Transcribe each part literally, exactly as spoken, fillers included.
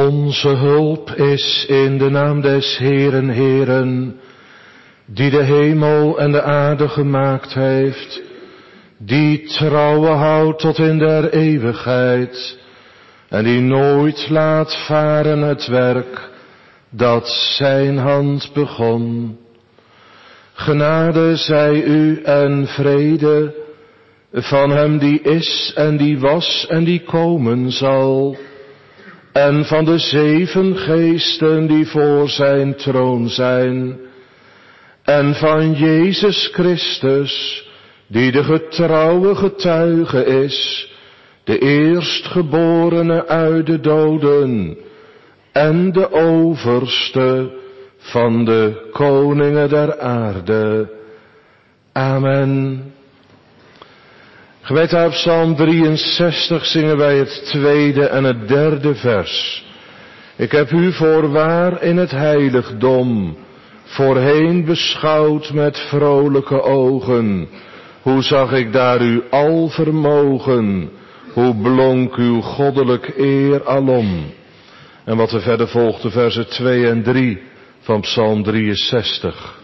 Onze hulp is in de naam des Heeren, Heeren, die de hemel en de aarde gemaakt heeft, die trouwe houdt tot in der eeuwigheid, en die nooit laat varen het werk dat zijn hand begon. Genade zij u en vrede van hem die is en die was en die komen zal, en van de zeven geesten die voor zijn troon zijn, en van Jezus Christus, die de getrouwe getuige is, de eerstgeborene uit de doden, en de overste van de koningen der aarde. Amen. Gemeente, uit Psalm drieënzestig zingen wij het tweede en het derde vers. Ik heb u voorwaar in het heiligdom voorheen beschouwd met vrolijke ogen. Hoe zag ik daar uw alvermogen, hoe blonk uw goddelijk eer alom. En wat er verder volgt, de versen twee en drie van Psalm drieënzestig.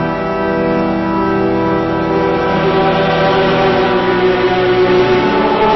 O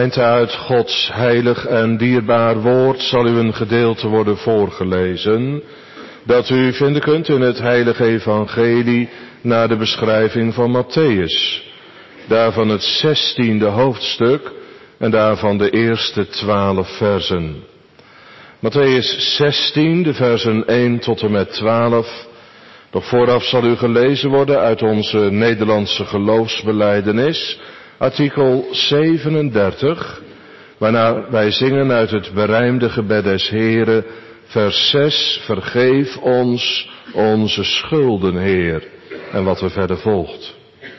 Gemeente, uit Gods heilig en dierbaar woord zal u een gedeelte worden voorgelezen, dat u vinden kunt in het heilige evangelie naar de beschrijving van Matthäus. Daarvan het zestiende hoofdstuk en daarvan de eerste twaalf versen. Matthäus zestien, de versen één tot en met twaalf. Doch vooraf zal u gelezen worden uit onze Nederlandse geloofsbelijdenis, artikel zevenendertig, waarna wij zingen uit het berijmde gebed des Heeren, vers zes, vergeef ons onze schulden, Heer, en wat er verder volgt.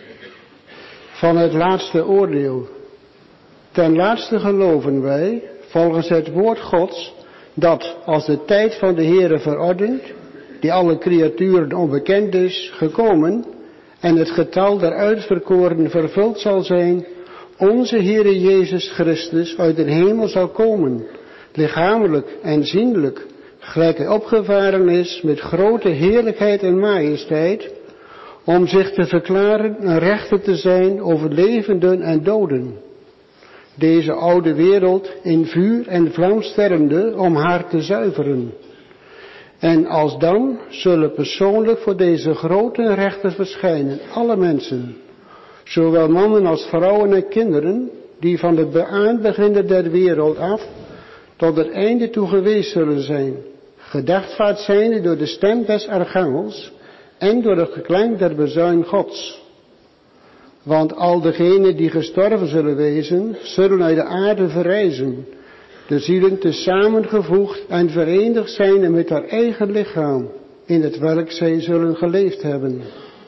Van het laatste oordeel. Ten laatste geloven wij, volgens het woord Gods, dat als de tijd van de Heere verordend, die alle creaturen onbekend is, gekomen, en het getal der uitverkorenen vervuld zal zijn, onze Heere Jezus Christus uit de hemel zal komen, lichamelijk en zienlijk, gelijk hij opgevaren is met grote heerlijkheid en majesteit, om zich te verklaren een rechter te zijn over levenden en doden. Deze oude wereld in vuur en vlam sterrende om haar te zuiveren. En alsdan zullen persoonlijk voor deze grote rechter verschijnen alle mensen, zowel mannen als vrouwen en kinderen, die van het aanbeginnen der wereld af tot het einde toe geweest zullen zijn, gedagvaard zijnde door de stem des archangels en door het geklank der bezuin Gods. Want al degenen die gestorven zullen wezen, zullen uit de aarde verrijzen, de zielen tezamen gevoegd en verenigd zijn met haar eigen lichaam, in het welk zij zullen geleefd hebben.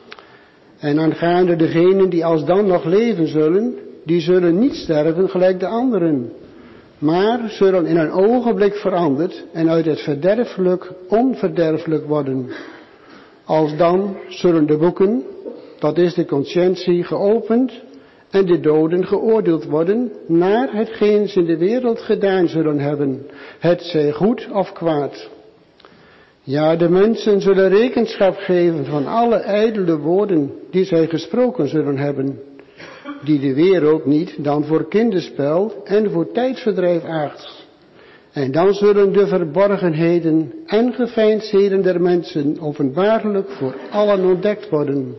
En aangaande degenen die alsdan nog leven zullen, die zullen niet sterven gelijk de anderen, maar zullen in een ogenblik veranderd en uit het verderfelijk onverderfelijk worden. Alsdan zullen de boeken, dat is de conscientie, geopend en de doden geoordeeld worden naar hetgeen ze in de wereld gedaan zullen hebben, het zij goed of kwaad. Ja, de mensen zullen rekenschap geven van alle ijdele woorden die zij gesproken zullen hebben, die de wereld niet dan voor kinderspel en voor tijdverdrijf acht. En dan zullen de verborgenheden en geveinsdheden der mensen openbaarlijk voor allen ontdekt worden.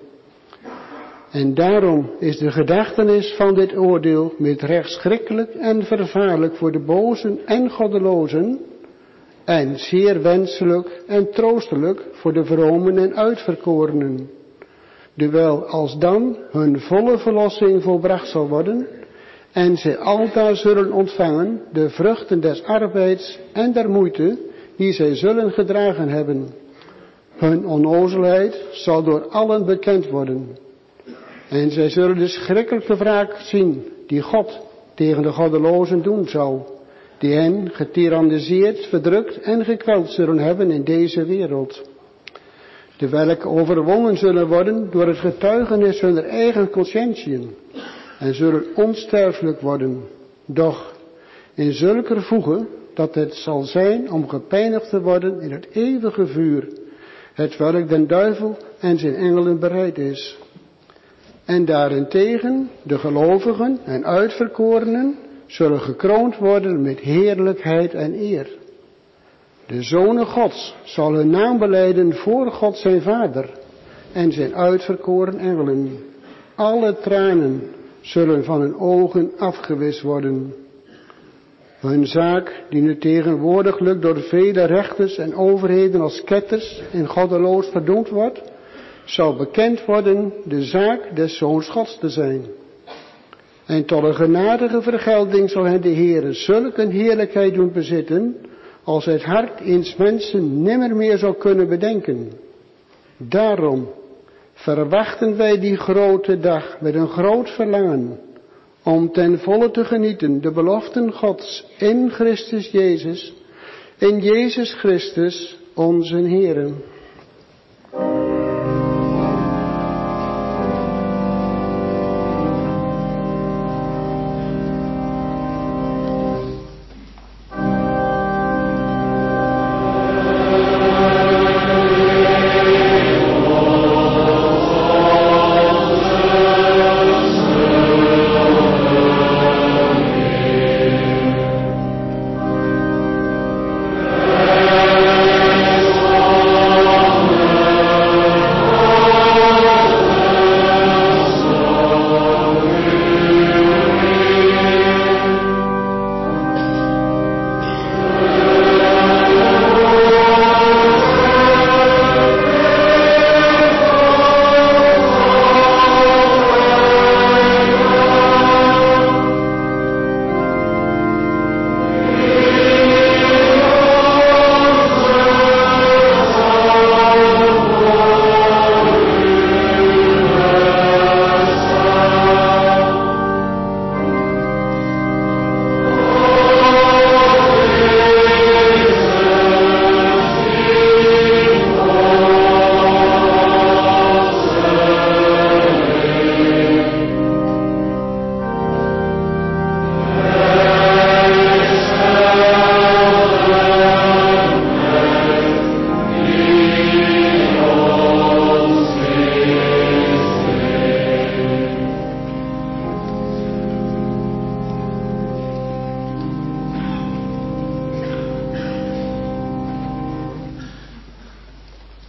En daarom is de gedachtenis van dit oordeel met recht schrikkelijk en vervaarlijk voor de bozen en goddelozen, en zeer wenselijk en troostelijk voor de vromen en uitverkorenen, terwijl alsdan hun volle verlossing volbracht zal worden, en zij aldaar zullen ontvangen de vruchten des arbeids en der moeite die zij zullen gedragen hebben. Hun onnozelheid zal door allen bekend worden. En zij zullen de schrikkelijke wraak zien die God tegen de goddelozen doen zal, die hen getyranniseerd, verdrukt en gekweld zullen hebben in deze wereld. De welke overwonnen zullen worden door het getuigenis hunner eigen conscientieën en zullen onsterfelijk worden, doch in zulker voege dat het zal zijn om gepijnigd te worden in het eeuwige vuur, het welk den duivel en zijn engelen bereid is. En daarentegen de gelovigen en uitverkorenen zullen gekroond worden met heerlijkheid en eer. De zonen Gods zal hun naam belijden voor God zijn Vader en zijn uitverkoren engelen. Alle tranen zullen van hun ogen afgewist worden. Hun zaak, die nu tegenwoordiglijk door vele rechters en overheden als ketters en goddeloos verdoemd wordt, zal bekend worden de zaak des Zoons Gods te zijn. En tot een genadige vergelding zal hen de Heere zulke een heerlijkheid doen bezitten, als het hart eens mensen nimmer meer zal kunnen bedenken. Daarom verwachten wij die grote dag met een groot verlangen, om ten volle te genieten de beloften Gods in Christus Jezus, in Jezus Christus onze Heere.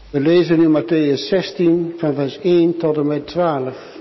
We lezen nu Mattheüs zestien van vers één tot en met twaalf.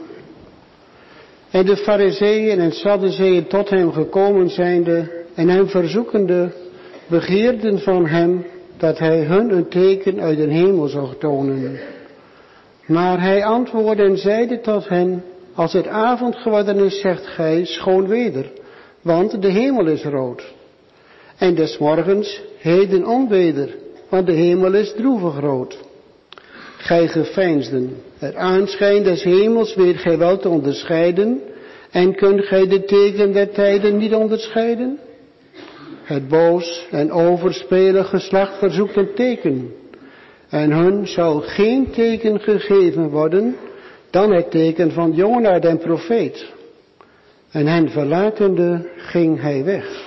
En de Farizeeën en Sadduceeën tot hem gekomen zijnde en hem verzoekende, begeerden van hem dat hij hun een teken uit de hemel zou tonen. Maar hij antwoordde en zeide tot hen, als het avond geworden is, zegt gij, schoon weder, want de hemel is rood. En des morgens, heden onweder, want de hemel is droevig rood. Gij geveinsden, het aanschijn des hemels weet gij wel te onderscheiden, en kunt gij de teken der tijden niet onderscheiden? Het boos en overspelig geslacht verzoekt een teken, en hun zal geen teken gegeven worden, dan het teken van Jona den profeet. En hen verlatende ging hij weg.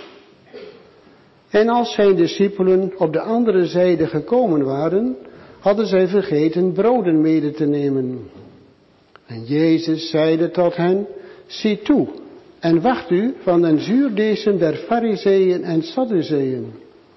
En als zijn discipelen op de andere zijde gekomen waren, hadden zij vergeten broden mede te nemen. En Jezus zeide tot hen, zie toe en wacht u van den zuurdeesem der Farizeeën en Sadduceeën.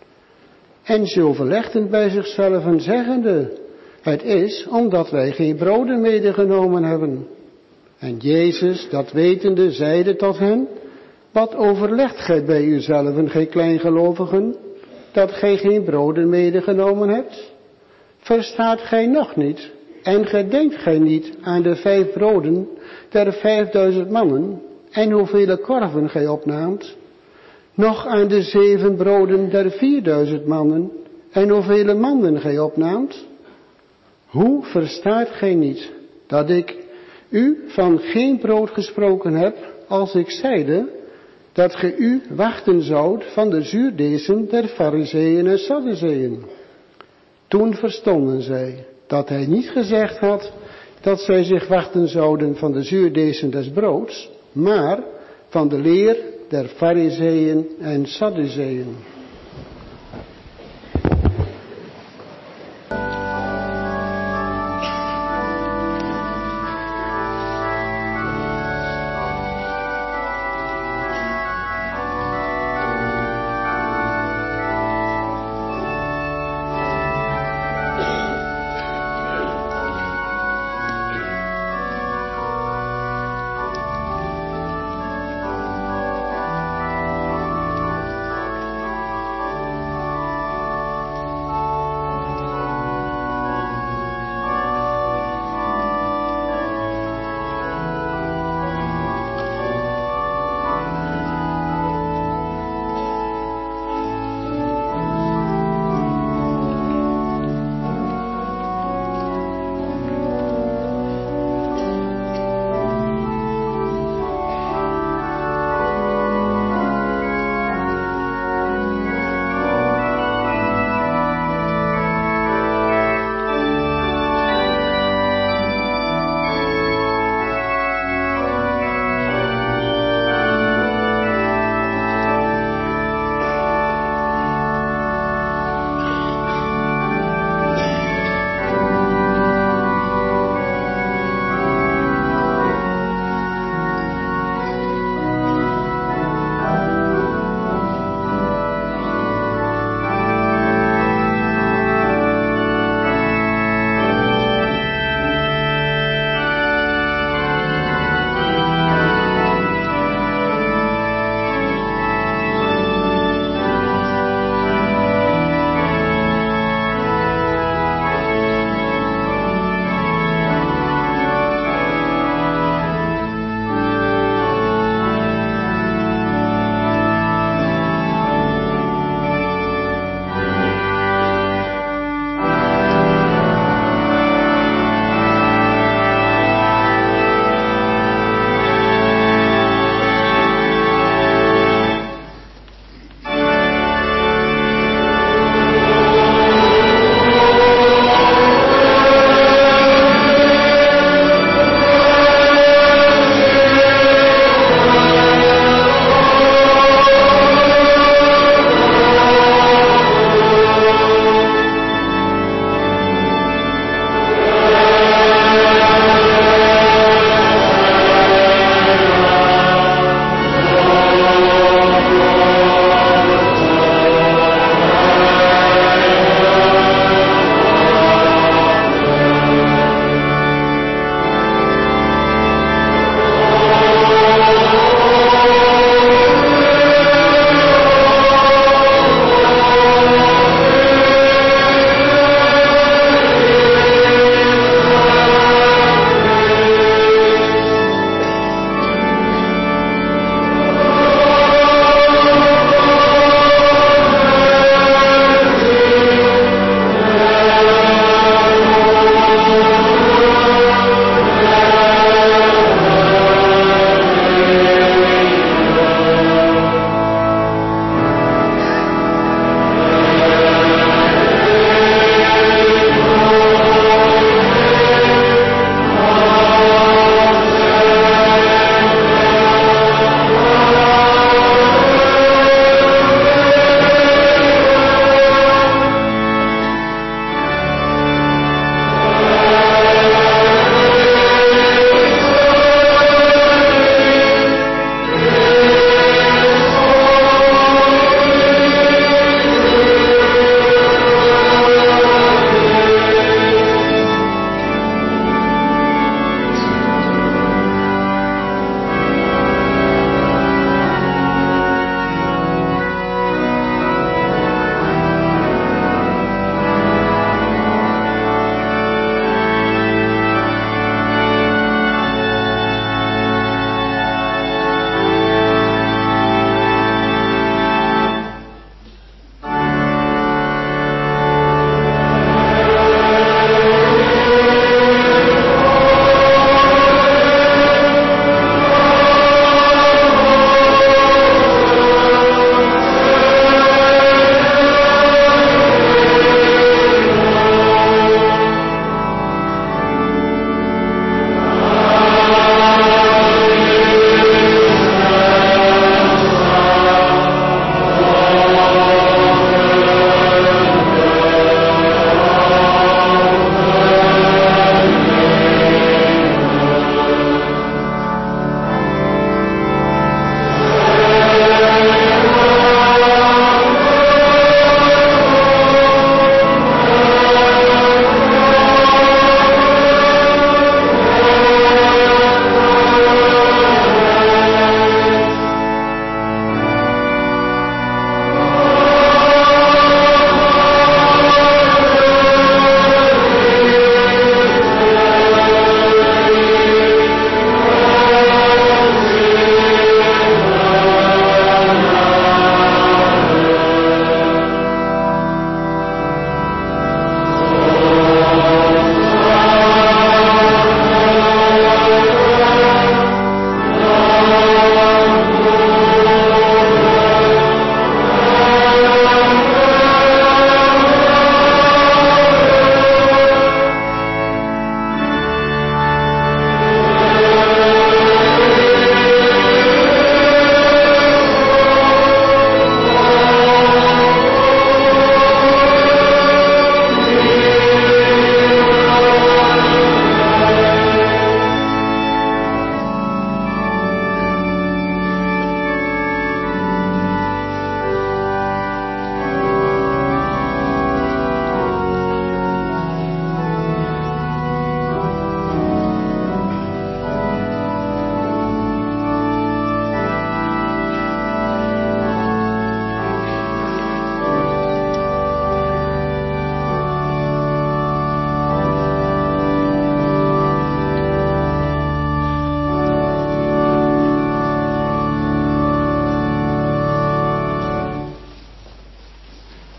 En ze overlegden bij zichzelf zeggende, het is omdat wij geen broden medegenomen hebben. En Jezus, dat wetende, zeide tot hen, wat overlegt gij bij uzelven, gij kleingelovigen, dat gij geen broden medegenomen hebt? Verstaat gij nog niet, en gedenkt gij niet aan de vijf broden der vijfduizend mannen, en hoeveel korven gij opnaamt? Nog aan de zeven broden der vierduizend mannen, en hoeveel mannen gij opnaamt? Hoe verstaat gij niet, dat ik u van geen brood gesproken heb, als ik zeide, dat ge u wachten zoudt van de zuurdeesem der Farizeeën en Sadduceeën? Toen verstonden zij, dat hij niet gezegd had, dat zij zich wachten zouden van de zuurdeesem des broods, maar van de leer der Farizeeën en Sadduceeën.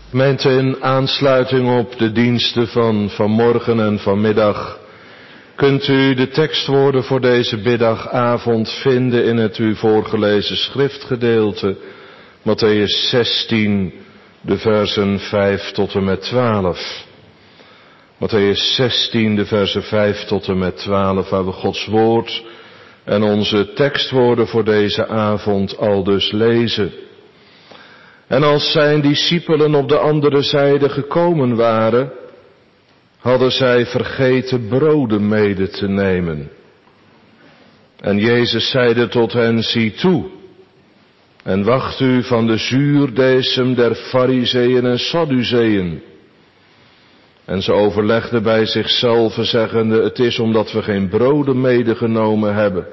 Gemeente, in aansluiting op de diensten van vanmorgen en vanmiddag kunt u de tekstwoorden voor deze middagavond vinden in het u voorgelezen schriftgedeelte, Mattheüs zestien, de versen vijf tot en met twaalf. Mattheüs zestien, de versen vijf tot en met twaalf, waar we Gods woord en onze tekstwoorden voor deze avond aldus lezen. En als zijn discipelen op de andere zijde gekomen waren, hadden zij vergeten broden mede te nemen. En Jezus zeide tot hen, zie toe, en wacht u van de zuurdesem der Farizeeën en Sadduceeën. En ze overlegden bij zichzelf, zeggende, het is omdat we geen broden medegenomen hebben.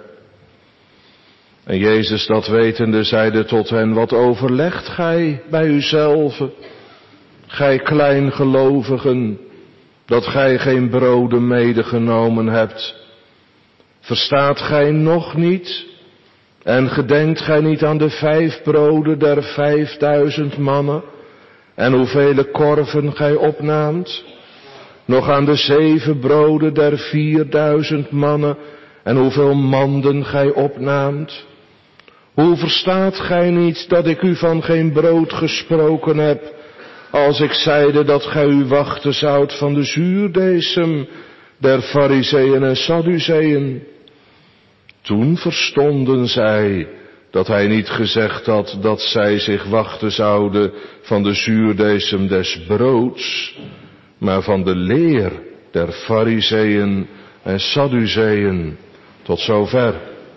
En Jezus dat wetende zeide tot hen, wat overlegt gij bij uzelven, gij kleingelovigen, dat gij geen broden medegenomen hebt? Verstaat gij nog niet? En gedenkt gij niet aan de vijf broden der vijfduizend mannen, en hoevele korven gij opnaamt? Nog aan de zeven broden der vierduizend mannen, en hoeveel manden gij opnaamt? Hoe verstaat gij niet dat ik u van geen brood gesproken heb, als ik zeide dat gij u wachten zoudt van de zuurdesem der Farizeeën en Sadduceeën? Toen verstonden zij dat hij niet gezegd had dat zij zich wachten zouden van de zuurdesem des broods, maar van de leer der Farizeeën en Sadduceeën. Tot zover.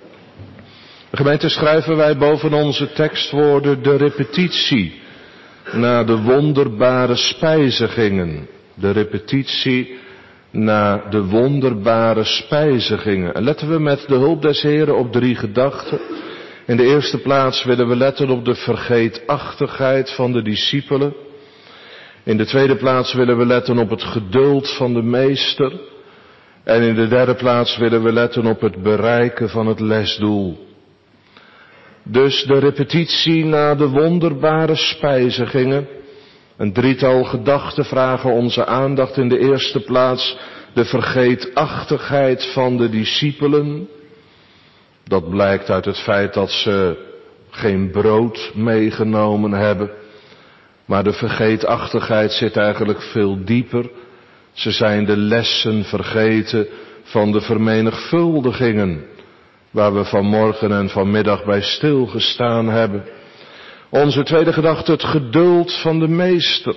De gemeente, schrijven wij boven onze tekstwoorden de repetitie na de wonderbare spijzigingen. De repetitie na de wonderbare spijzigingen. En letten we met de hulp des Heren op drie gedachten. In de eerste plaats willen we letten op de vergeetachtigheid van de discipelen. In de tweede plaats willen we letten op het geduld van de meester. En in de derde plaats willen we letten op het bereiken van het lesdoel. Dus de repetitie na de wonderbare spijzigingen. Een drietal gedachten vragen onze aandacht. In de eerste plaats de vergeetachtigheid van de discipelen. Dat blijkt uit het feit dat ze geen brood meegenomen hebben. Maar de vergeetachtigheid zit eigenlijk veel dieper. Ze zijn de lessen vergeten van de vermenigvuldigingen, waar we vanmorgen en vanmiddag bij stilgestaan hebben. Onze tweede gedachte, het geduld van de meester,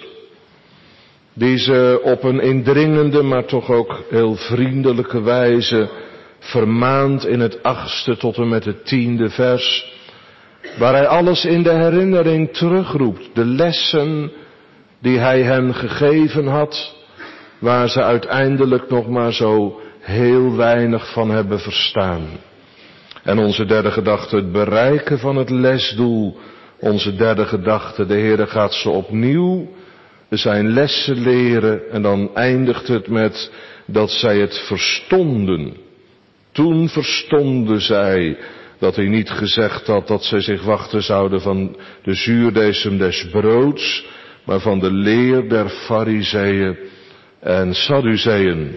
die ze op een indringende, maar toch ook heel vriendelijke wijze vermaant in het achtste tot en met het tiende vers, waar hij alles in de herinnering terugroept, de lessen die hij hen gegeven had, waar ze uiteindelijk nog maar zo heel weinig van hebben verstaan. En onze derde gedachte, het bereiken van het lesdoel. Onze derde gedachte, de Heere gaat ze opnieuw zijn lessen leren. En dan eindigt het met dat zij het verstonden. Toen verstonden zij dat hij niet gezegd had dat zij zich wachten zouden van de zuurdesem des broods, maar van de leer der Farizeeën en Sadduceeën.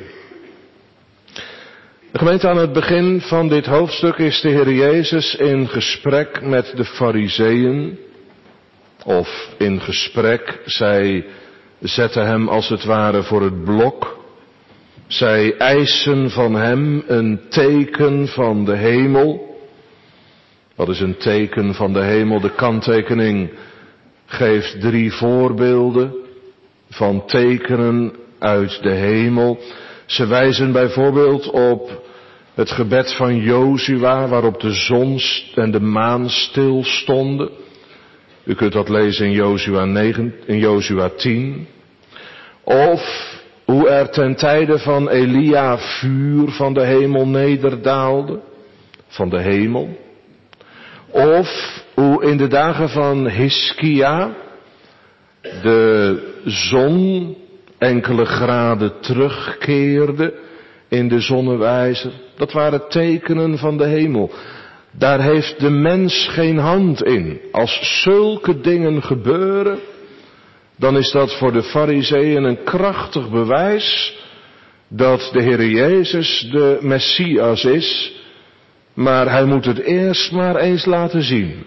De gemeente, aan het begin van dit hoofdstuk is de Heer Jezus in gesprek met de Farizeeën. Of in gesprek, zij zetten hem als het ware voor het blok. Zij eisen van hem een teken van de hemel. Wat is een teken van de hemel? De kanttekening geeft drie voorbeelden van tekenen uit de hemel. Ze wijzen bijvoorbeeld op het gebed van Jozua, waarop de zon en de maan stilstonden. U kunt dat lezen in Jozua negen, in Jozua tien. Of hoe er ten tijde van Elia vuur van de hemel nederdaalde, van de hemel. Of hoe in de dagen van Hiskia de zon enkele graden terugkeerde in de zonnewijzer. Dat waren tekenen van de hemel. Daar heeft de mens geen hand in. Als zulke dingen gebeuren, dan is dat voor de Farizeeën een krachtig bewijs dat de Heer Jezus de Messias is, maar hij moet het eerst maar eens laten zien.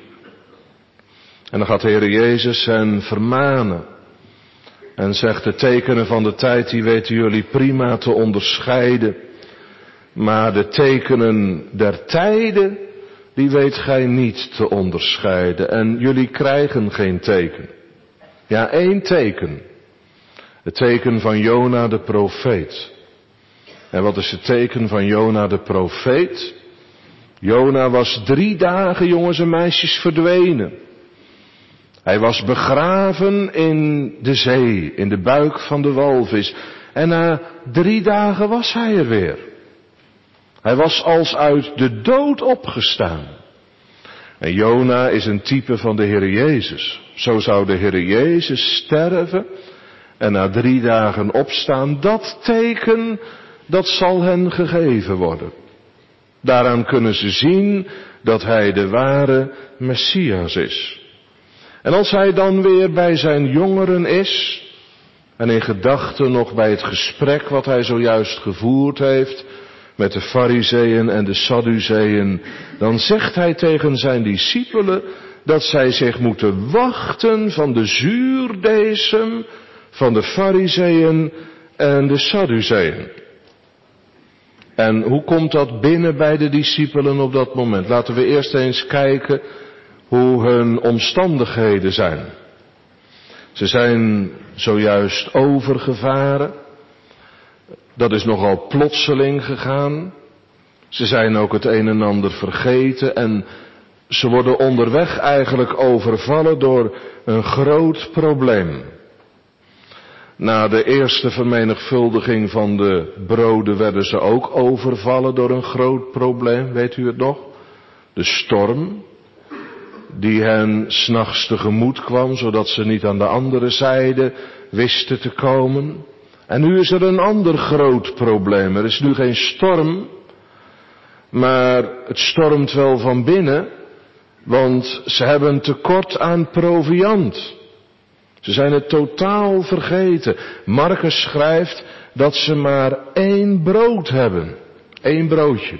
En dan gaat de Heer Jezus hen vermanen en zegt: de tekenen van de tijd, die weten jullie prima te onderscheiden, maar de tekenen der tijden, die weet gij niet te onderscheiden. En jullie krijgen geen teken. Ja, één teken. Het teken van Jona de profeet. En wat is het teken van Jona de profeet? Jona was drie dagen, jongens en meisjes, verdwenen. Hij was begraven in de zee, in de buik van de walvis. En na drie dagen was hij er weer. Hij was als uit de dood opgestaan. En Jona is een type van de Heer Jezus. Zo zou de Heer Jezus sterven en na drie dagen opstaan. Dat teken, dat zal hen gegeven worden. Daaraan kunnen ze zien dat hij de ware Messias is. En als hij dan weer bij zijn jongeren is, en in gedachten nog bij het gesprek wat hij zojuist gevoerd heeft met de Farizeeën en de Sadduceeën, dan zegt hij tegen zijn discipelen dat zij zich moeten wachten van de zuurdesem van de Farizeeën en de Sadduceeën. En hoe komt dat binnen bij de discipelen op dat moment? Laten we eerst eens kijken hoe hun omstandigheden zijn. Ze zijn zojuist overgevaren. Dat is nogal plotseling gegaan. Ze zijn ook het een en ander vergeten en ze worden onderweg eigenlijk overvallen door een groot probleem. Na de eerste vermenigvuldiging van de broden werden ze ook overvallen door een groot probleem, weet u het nog? De storm, die hen 's nachts tegemoet kwam, zodat ze niet aan de andere zijde wisten te komen. En nu is er een ander groot probleem. Er is nu geen storm, maar het stormt wel van binnen, want ze hebben tekort aan proviand. Ze zijn het totaal vergeten. Marcus schrijft dat ze maar één brood hebben. Eén broodje.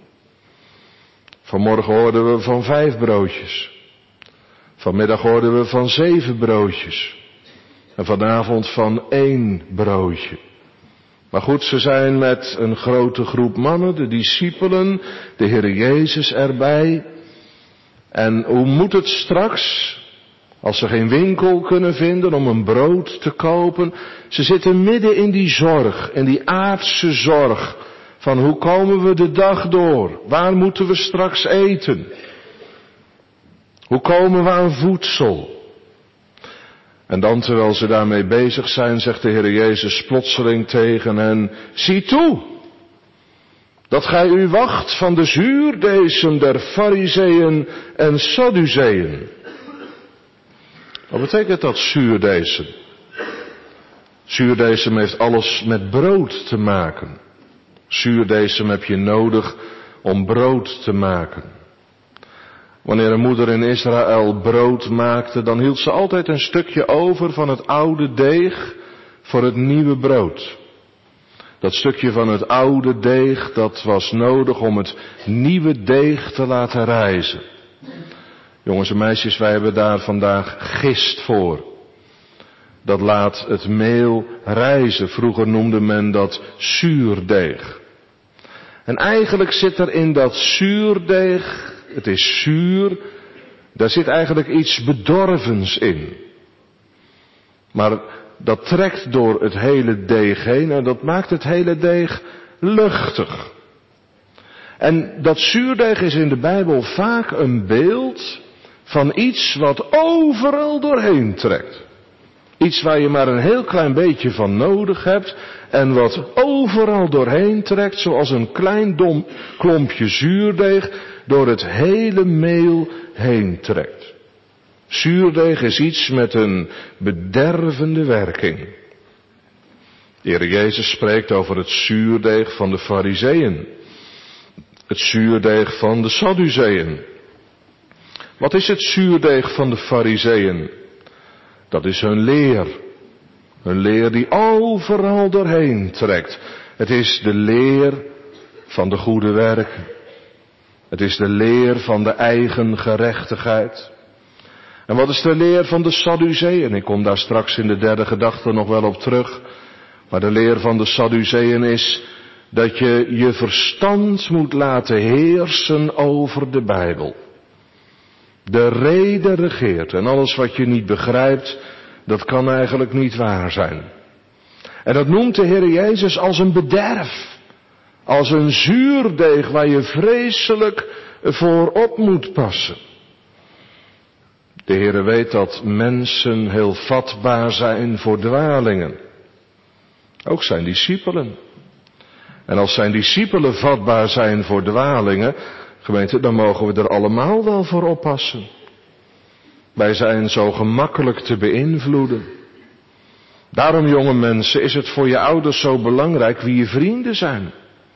Vanmorgen hoorden we van vijf broodjes. Vanmiddag hoorden we van zeven broodjes. En vanavond van één broodje. Maar goed, ze zijn met een grote groep mannen, de discipelen, de Heer Jezus erbij. En hoe moet het straks, als ze geen winkel kunnen vinden om een brood te kopen? Ze zitten midden in die zorg, in die aardse zorg. Van hoe komen we de dag door? Waar moeten we straks eten? Hoe komen we aan voedsel? En dan, terwijl ze daarmee bezig zijn, zegt de Heer Jezus plotseling tegen hen: zie toe, dat gij u wacht van de zuurdesem der Farizeeën en Sadduceeën. Wat betekent dat, zuurdesem? Zuurdesem heeft alles met brood te maken. Zuurdesem heb je nodig om brood te maken. Wanneer een moeder in Israël brood maakte, dan hield ze altijd een stukje over van het oude deeg voor het nieuwe brood. Dat stukje van het oude deeg, dat was nodig om het nieuwe deeg te laten rijzen. Jongens en meisjes, wij hebben daar vandaag gist voor. Dat laat het meel rijzen. Vroeger noemde men dat zuurdeeg. En eigenlijk zit er in dat zuurdeeg, het is zuur, daar zit eigenlijk iets bedorvens in. Maar dat trekt door het hele deeg heen en dat maakt het hele deeg luchtig. En dat zuurdeeg is in de Bijbel vaak een beeld van iets wat overal doorheen trekt. Iets waar je maar een heel klein beetje van nodig hebt en wat overal doorheen trekt, zoals een klein dom klompje zuurdeeg door het hele meel heen trekt. Zuurdeeg is iets met een bedervende werking. De Heer Jezus spreekt over het zuurdeeg van de Farizeeën. Het zuurdeeg van de Sadduceeën. Wat is het zuurdeeg van de Farizeeën? Dat is hun leer. Een leer die overal doorheen trekt. Het is de leer van de goede werken. Het is de leer van de eigen gerechtigheid. En wat is de leer van de Sadduceeën? Ik kom daar straks in de derde gedachte nog wel op terug. Maar de leer van de Sadduceeën is dat je je verstand moet laten heersen over de Bijbel. De rede regeert en alles wat je niet begrijpt, dat kan eigenlijk niet waar zijn. En dat noemt de Heer Jezus als een bederf. Als een zuurdeeg waar je vreselijk voor op moet passen. De Heer weet dat mensen heel vatbaar zijn voor dwalingen. Ook zijn discipelen. En als zijn discipelen vatbaar zijn voor dwalingen, gemeente, dan mogen we er allemaal wel voor oppassen. Wij zijn zo gemakkelijk te beïnvloeden. Daarom, jonge mensen, is het voor je ouders zo belangrijk wie je vrienden zijn.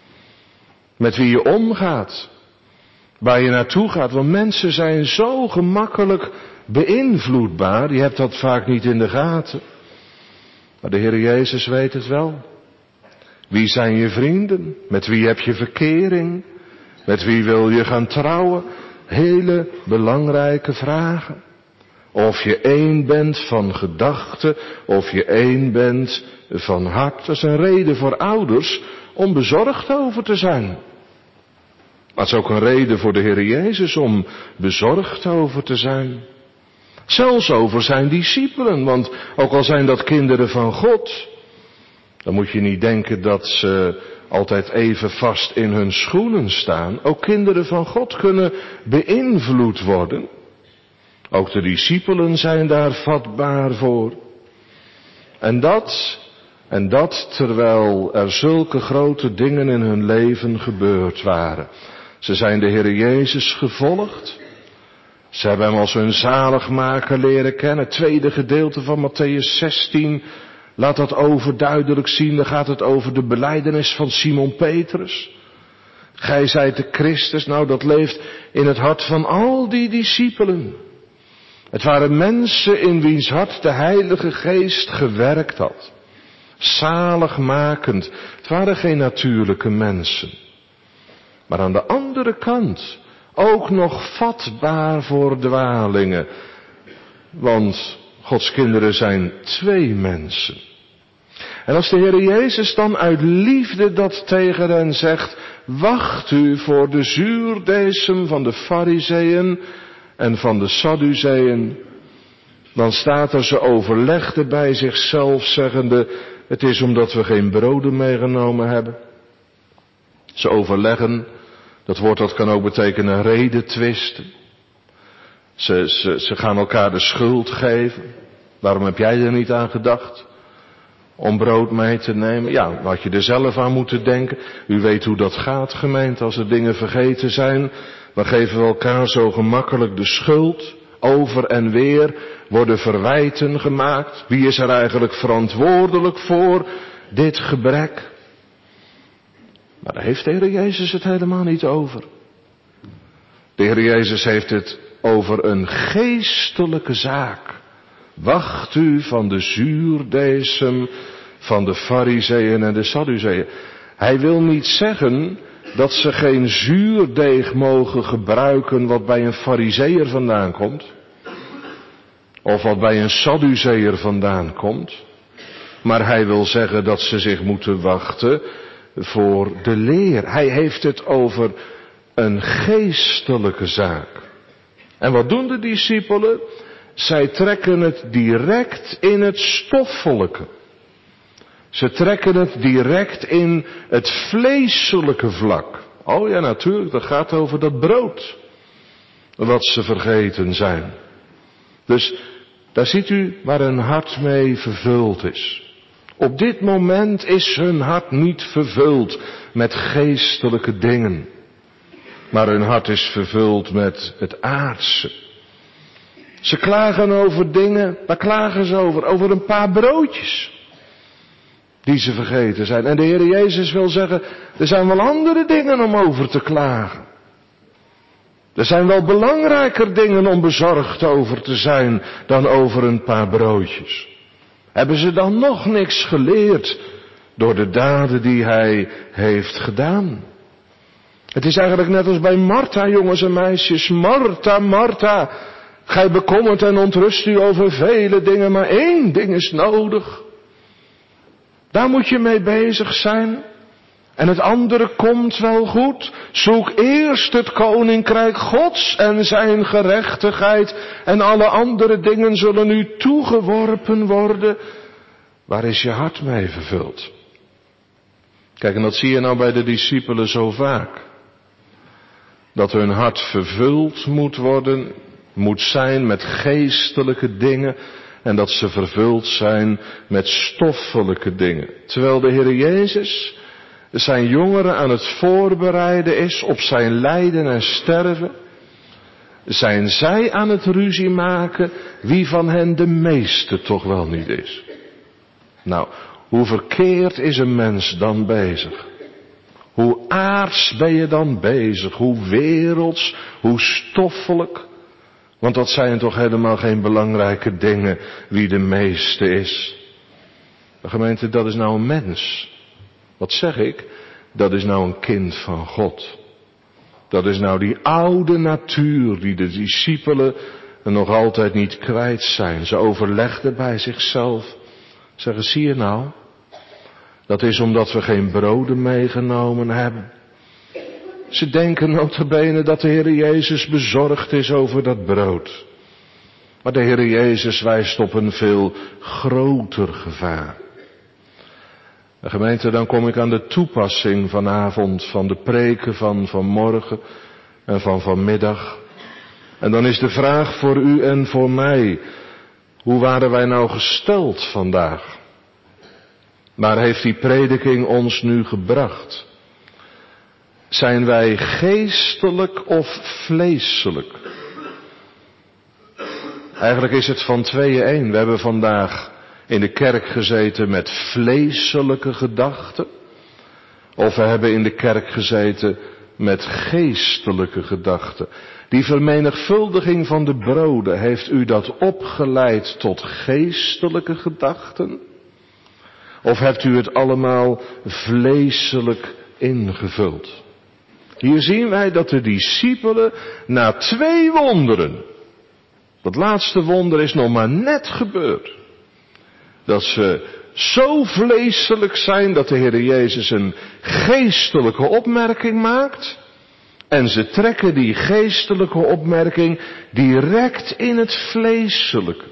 Met wie je omgaat. Waar je naartoe gaat. Want mensen zijn zo gemakkelijk beïnvloedbaar. Je hebt dat vaak niet in de gaten. Maar de Heer Jezus weet het wel. Wie zijn je vrienden? Met wie heb je verkering? Met wie wil je gaan trouwen? Hele belangrijke vragen. Of je één bent van gedachten, of je één bent van hart. Dat is een reden voor ouders om bezorgd over te zijn. Maar het is ook een reden voor de Heer Jezus om bezorgd over te zijn. Zelfs over zijn discipelen, want ook al zijn dat kinderen van God, dan moet je niet denken dat ze altijd even vast in hun schoenen staan. Ook kinderen van God kunnen beïnvloed worden. Ook de discipelen zijn daar vatbaar voor. En dat, en dat terwijl er zulke grote dingen in hun leven gebeurd waren. Ze zijn de Heer Jezus gevolgd. Ze hebben hem als hun zaligmaker leren kennen. Het tweede gedeelte van Mattheüs zestien laat dat overduidelijk zien. Dan gaat het over de belijdenis van Simon Petrus. Gij zijt de Christus. Nou, dat leeft in het hart van al die discipelen. Het waren mensen in wiens hart de Heilige Geest gewerkt had. Zaligmakend. Het waren geen natuurlijke mensen. Maar aan de andere kant ook nog vatbaar voor dwalingen. Want Gods kinderen zijn twee mensen. En als de Heer Jezus dan uit liefde dat tegen hen zegt, wacht u voor de zuurdesem van de Farizeeën en van de Sadduceeën, dan staat er, ze overlegden bij zichzelf zeggende, het is omdat we geen broden meegenomen hebben. Ze overleggen, dat woord dat kan ook betekenen redetwisten. Ze, ze, ze gaan elkaar de schuld geven. Waarom heb jij er niet aan gedacht om brood mee te nemen? Ja, had je er zelf aan moeten denken. U weet hoe dat gaat, gemeente, als er dingen vergeten zijn. Dan geven we elkaar zo gemakkelijk de schuld. Over en weer worden verwijten gemaakt. Wie is er eigenlijk verantwoordelijk voor dit gebrek? Maar daar heeft de Heer Jezus het helemaal niet over. De Heer Jezus heeft het over een geestelijke zaak. Wacht u van de zuurdesem van de Farizeeën en de Sadduceeën. Hij wil niet zeggen dat ze geen zuurdeeg mogen gebruiken wat bij een Farizeeër vandaan komt. Of wat bij een Sadduceeër vandaan komt. Maar hij wil zeggen dat ze zich moeten wachten voor de leer. Hij heeft het over een geestelijke zaak. En wat doen de discipelen? Zij trekken het direct in het stoffelijke. Ze trekken het direct in het vleeselijke vlak. Oh ja, natuurlijk, dat gaat over dat brood. Wat ze vergeten zijn. Dus daar ziet u waar hun hart mee vervuld is. Op dit moment is hun hart niet vervuld met geestelijke dingen. Maar hun hart is vervuld met het aardse. Ze klagen over dingen, waar klagen ze over? Over een paar broodjes. Die ze vergeten zijn. En de Heer Jezus wil zeggen, er zijn wel andere dingen om over te klagen. Er zijn wel belangrijker dingen om bezorgd over te zijn dan over een paar broodjes. Hebben ze dan nog niks geleerd door de daden die hij heeft gedaan? Het is eigenlijk net als bij Martha, jongens en meisjes. Martha, Martha, gij bekommert en ontrust u over vele dingen, maar één ding is nodig. Daar moet je mee bezig zijn. En het andere komt wel goed. Zoek eerst het koninkrijk Gods en zijn gerechtigheid. En alle andere dingen zullen u toegeworpen worden. Waar is je hart mee vervuld? Kijk, en dat zie je nou bij de discipelen zo vaak. Dat hun hart vervuld moet worden, moet zijn met geestelijke dingen. En dat ze vervuld zijn met stoffelijke dingen. Terwijl de Heer Jezus zijn jongeren aan het voorbereiden is op zijn lijden en sterven, zijn zij aan het ruzie maken wie van hen de meeste toch wel niet is. Nou, hoe verkeerd is een mens dan bezig? Hoe aards ben je dan bezig? Hoe werelds, hoe stoffelijk? Want dat zijn toch helemaal geen belangrijke dingen wie de meeste is. De gemeente, dat is nou een mens. Wat zeg ik? Dat is nou een kind van God. Dat is nou die oude natuur die de discipelen nog altijd niet kwijt zijn. Ze overlegden bij zichzelf. Zeggen, zie je nou? Dat is omdat we geen broden meegenomen hebben. Ze denken nota bene dat de Heer Jezus bezorgd is over dat brood. Maar de Heer Jezus wijst op een veel groter gevaar. De gemeente, dan kom ik aan de toepassing vanavond van de preken van vanmorgen en van vanmiddag. En dan is de vraag voor u en voor mij, hoe waren wij nou gesteld vandaag? Waar heeft die prediking ons nu gebracht? Zijn wij geestelijk of vleeselijk? Eigenlijk is het van tweeën één. We hebben vandaag in de kerk gezeten met vleeselijke gedachten. Of we hebben in de kerk gezeten met geestelijke gedachten. Die vermenigvuldiging van de broden, heeft u dat opgeleid tot geestelijke gedachten? Of hebt u het allemaal vleeselijk ingevuld? Hier zien wij dat de discipelen na twee wonderen, dat laatste wonder is nog maar net gebeurd, dat ze zo vleeselijk zijn dat de Heer Jezus een geestelijke opmerking maakt. En ze trekken die geestelijke opmerking direct in het vleeselijke.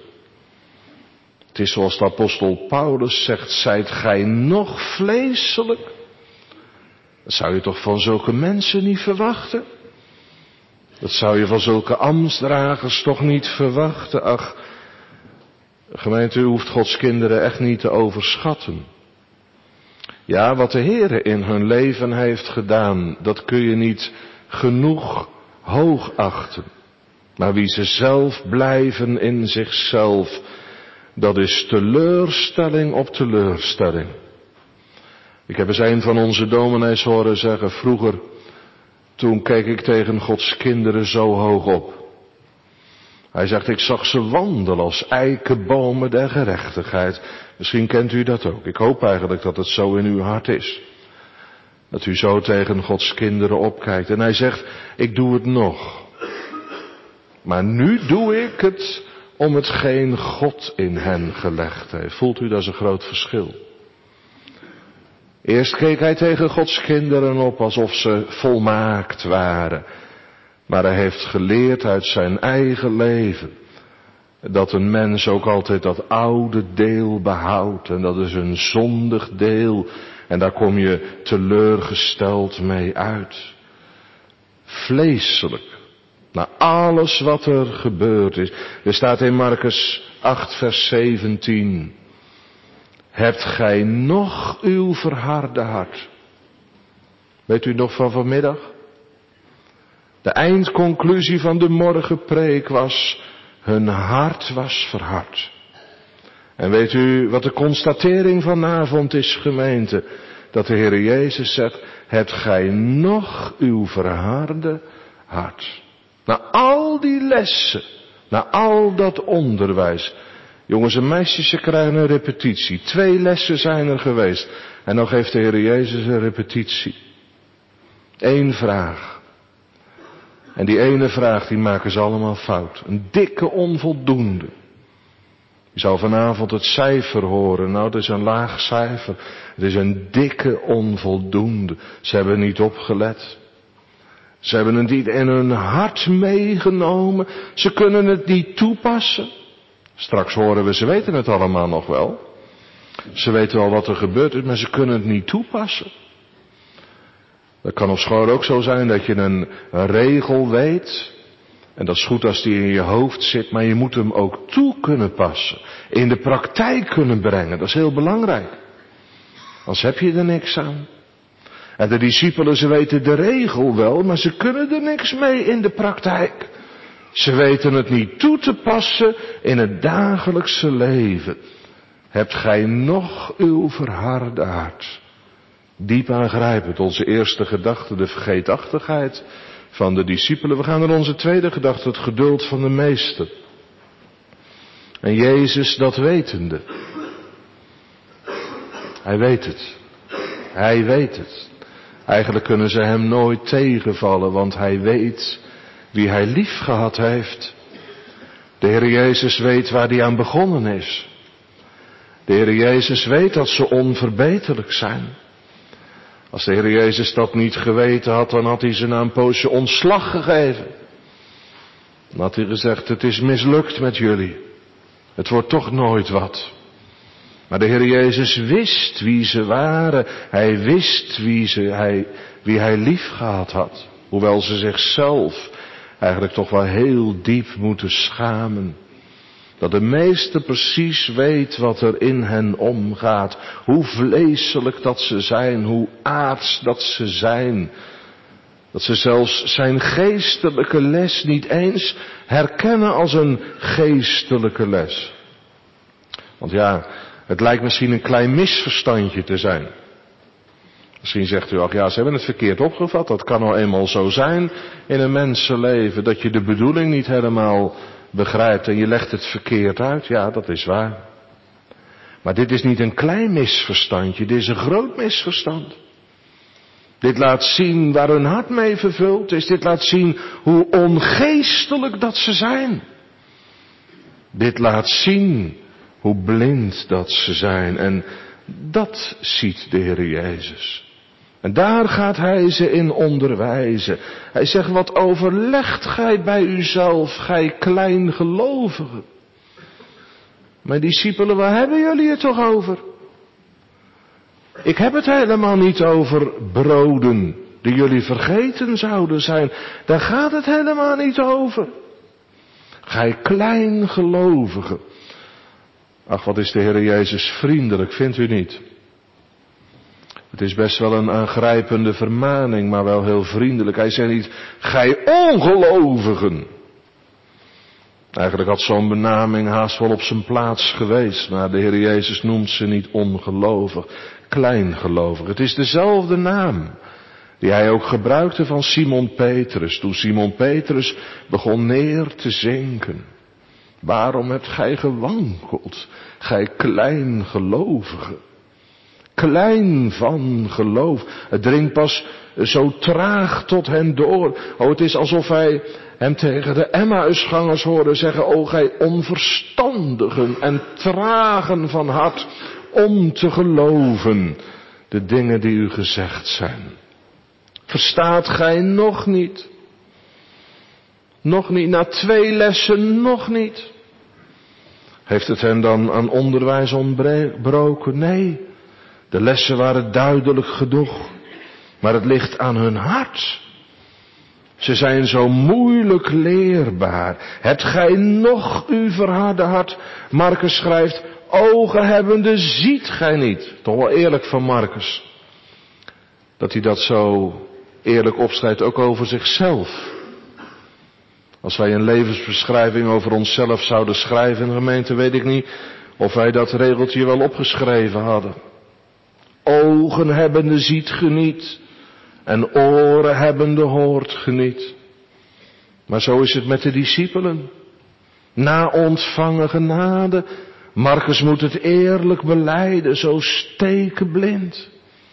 Het is zoals de apostel Paulus zegt, zijt gij nog vleeselijk? Dat zou je toch van zulke mensen niet verwachten? Dat zou je van zulke ambtsdragers toch niet verwachten? Ach, gemeente, u hoeft Gods kinderen echt niet te overschatten. Ja, wat de Heer in hun leven heeft gedaan, dat kun je niet genoeg hoog achten. Maar wie ze zelf blijven in zichzelf, dat is teleurstelling op teleurstelling. Ik heb eens een van onze dominees horen zeggen, vroeger, toen keek ik tegen Gods kinderen zo hoog op. Hij zegt, ik zag ze wandelen als eikenbomen der gerechtigheid. Misschien kent u dat ook. Ik hoop eigenlijk dat het zo in uw hart is. Dat u zo tegen Gods kinderen opkijkt. En hij zegt, ik doe het nog. Maar nu doe ik het om hetgeen God in hen gelegd heeft. Voelt u, dat is een groot verschil. Eerst keek hij tegen Gods kinderen op alsof ze volmaakt waren. Maar hij heeft geleerd uit zijn eigen leven dat een mens ook altijd dat oude deel behoudt. En dat is een zondig deel. En daar kom je teleurgesteld mee uit. Vleeselijk. Na alles wat er gebeurd is. Er staat in Markus acht vers zeventien. Hebt gij nog uw verharde hart? Weet u nog van vanmiddag? De eindconclusie van de morgenpreek was, hun hart was verhard. En weet u wat de constatering vanavond is, gemeente? Dat de Heer Jezus zegt, hebt gij nog uw verharde hart? Na al die lessen, na al dat onderwijs. Jongens en meisjes, ze krijgen een repetitie. Twee lessen zijn er geweest. En dan geeft de Heer Jezus een repetitie. Eén vraag. En die ene vraag, die maken ze allemaal fout. Een dikke onvoldoende. Je zou vanavond het cijfer horen. Nou, het is een laag cijfer. Het is een dikke onvoldoende. Ze hebben niet opgelet. Ze hebben het niet in hun hart meegenomen. Ze kunnen het niet toepassen. Straks horen we, ze weten het allemaal nog wel. Ze weten wel wat er gebeurd is, maar ze kunnen het niet toepassen. Dat kan op school ook zo zijn dat je een, een regel weet. En dat is goed als die in je hoofd zit, maar je moet hem ook toe kunnen passen. In de praktijk kunnen brengen, dat is heel belangrijk. Anders heb je er niks aan. En de discipelen, ze weten de regel wel, maar ze kunnen er niks mee in de praktijk. Ze weten het niet toe te passen in het dagelijkse leven. Hebt gij nog uw verharde hart? Diep aangrijpend, onze eerste gedachte, de vergeetachtigheid van de discipelen. We gaan naar onze tweede gedachte, het geduld van de meester. En Jezus dat wetende. Hij weet het. Hij weet het. Eigenlijk kunnen ze hem nooit tegenvallen, want hij weet wie hij lief gehad heeft. De Heer Jezus weet waar hij aan begonnen is. De Heer Jezus weet dat ze onverbeterlijk zijn. Als de Heer Jezus dat niet geweten had, dan had hij ze na een poosje ontslag gegeven. Dan had hij gezegd, het is mislukt met jullie. Het wordt toch nooit wat. Maar de Heer Jezus wist wie ze waren. Hij wist wie, ze, hij, wie hij lief gehad had. Hoewel ze zichzelf eigenlijk toch wel heel diep moeten schamen. Dat de meester precies weet wat er in hen omgaat. Hoe vleeselijk dat ze zijn. Hoe aards dat ze zijn. Dat ze zelfs zijn geestelijke les niet eens herkennen als een geestelijke les. Want ja, het lijkt misschien een klein misverstandje te zijn. Misschien zegt u ook, ja, ze hebben het verkeerd opgevat. Dat kan nou eenmaal zo zijn in een mensenleven. Dat je de bedoeling niet helemaal begrijpt en je legt het verkeerd uit. Ja, dat is waar. Maar dit is niet een klein misverstandje. Dit is een groot misverstand. Dit laat zien waar hun hart mee vervuld is. Dit laat zien hoe ongeestelijk dat ze zijn. Dit laat zien hoe blind dat ze zijn. En dat ziet de Heer Jezus. En daar gaat hij ze in onderwijzen. Hij zegt, wat overlegt gij bij uzelf, gij kleingelovigen? Mijn discipelen, waar hebben jullie het toch over? Ik heb het helemaal niet over broden die jullie vergeten zouden zijn. Daar gaat het helemaal niet over. Gij kleingelovigen. Ach, wat is de Heer Jezus vriendelijk, vindt u niet? Het is best wel een aangrijpende vermaning, maar wel heel vriendelijk. Hij zegt niet, gij ongelovigen. Eigenlijk had zo'n benaming haast wel op zijn plaats geweest, maar de Heer Jezus noemt ze niet ongelovig, kleingelovig. Het is dezelfde naam die hij ook gebruikte van Simon Petrus, toen Simon Petrus begon neer te zinken. Waarom hebt gij gewankeld, gij kleingelovige? Klein van geloof. Het dringt pas zo traag tot hen door. Oh, het is alsof hij hem tegen de Emmausgangers hoorde zeggen, o gij onverstandigen en tragen van hart om te geloven de dingen die u gezegd zijn. Verstaat gij nog niet? Nog niet, na twee lessen nog niet. Heeft het hen dan aan onderwijs ontbroken? Nee, de lessen waren duidelijk genoeg. Maar het ligt aan hun hart. Ze zijn zo moeilijk leerbaar. Hebt gij nog uw verharde hart? Marcus schrijft, ogen hebbende ziet gij niet. Toch wel eerlijk van Marcus. Dat hij dat zo eerlijk opschrijft, ook over zichzelf. Als wij een levensbeschrijving over onszelf zouden schrijven in de gemeente, weet ik niet of wij dat regeltje wel opgeschreven hadden. Ogen hebbende ziet ge niet en oren hebbende hoort ge niet. Maar zo is het met de discipelen. Na ontvangen genade, Marcus moet het eerlijk belijden, zo stekenblind.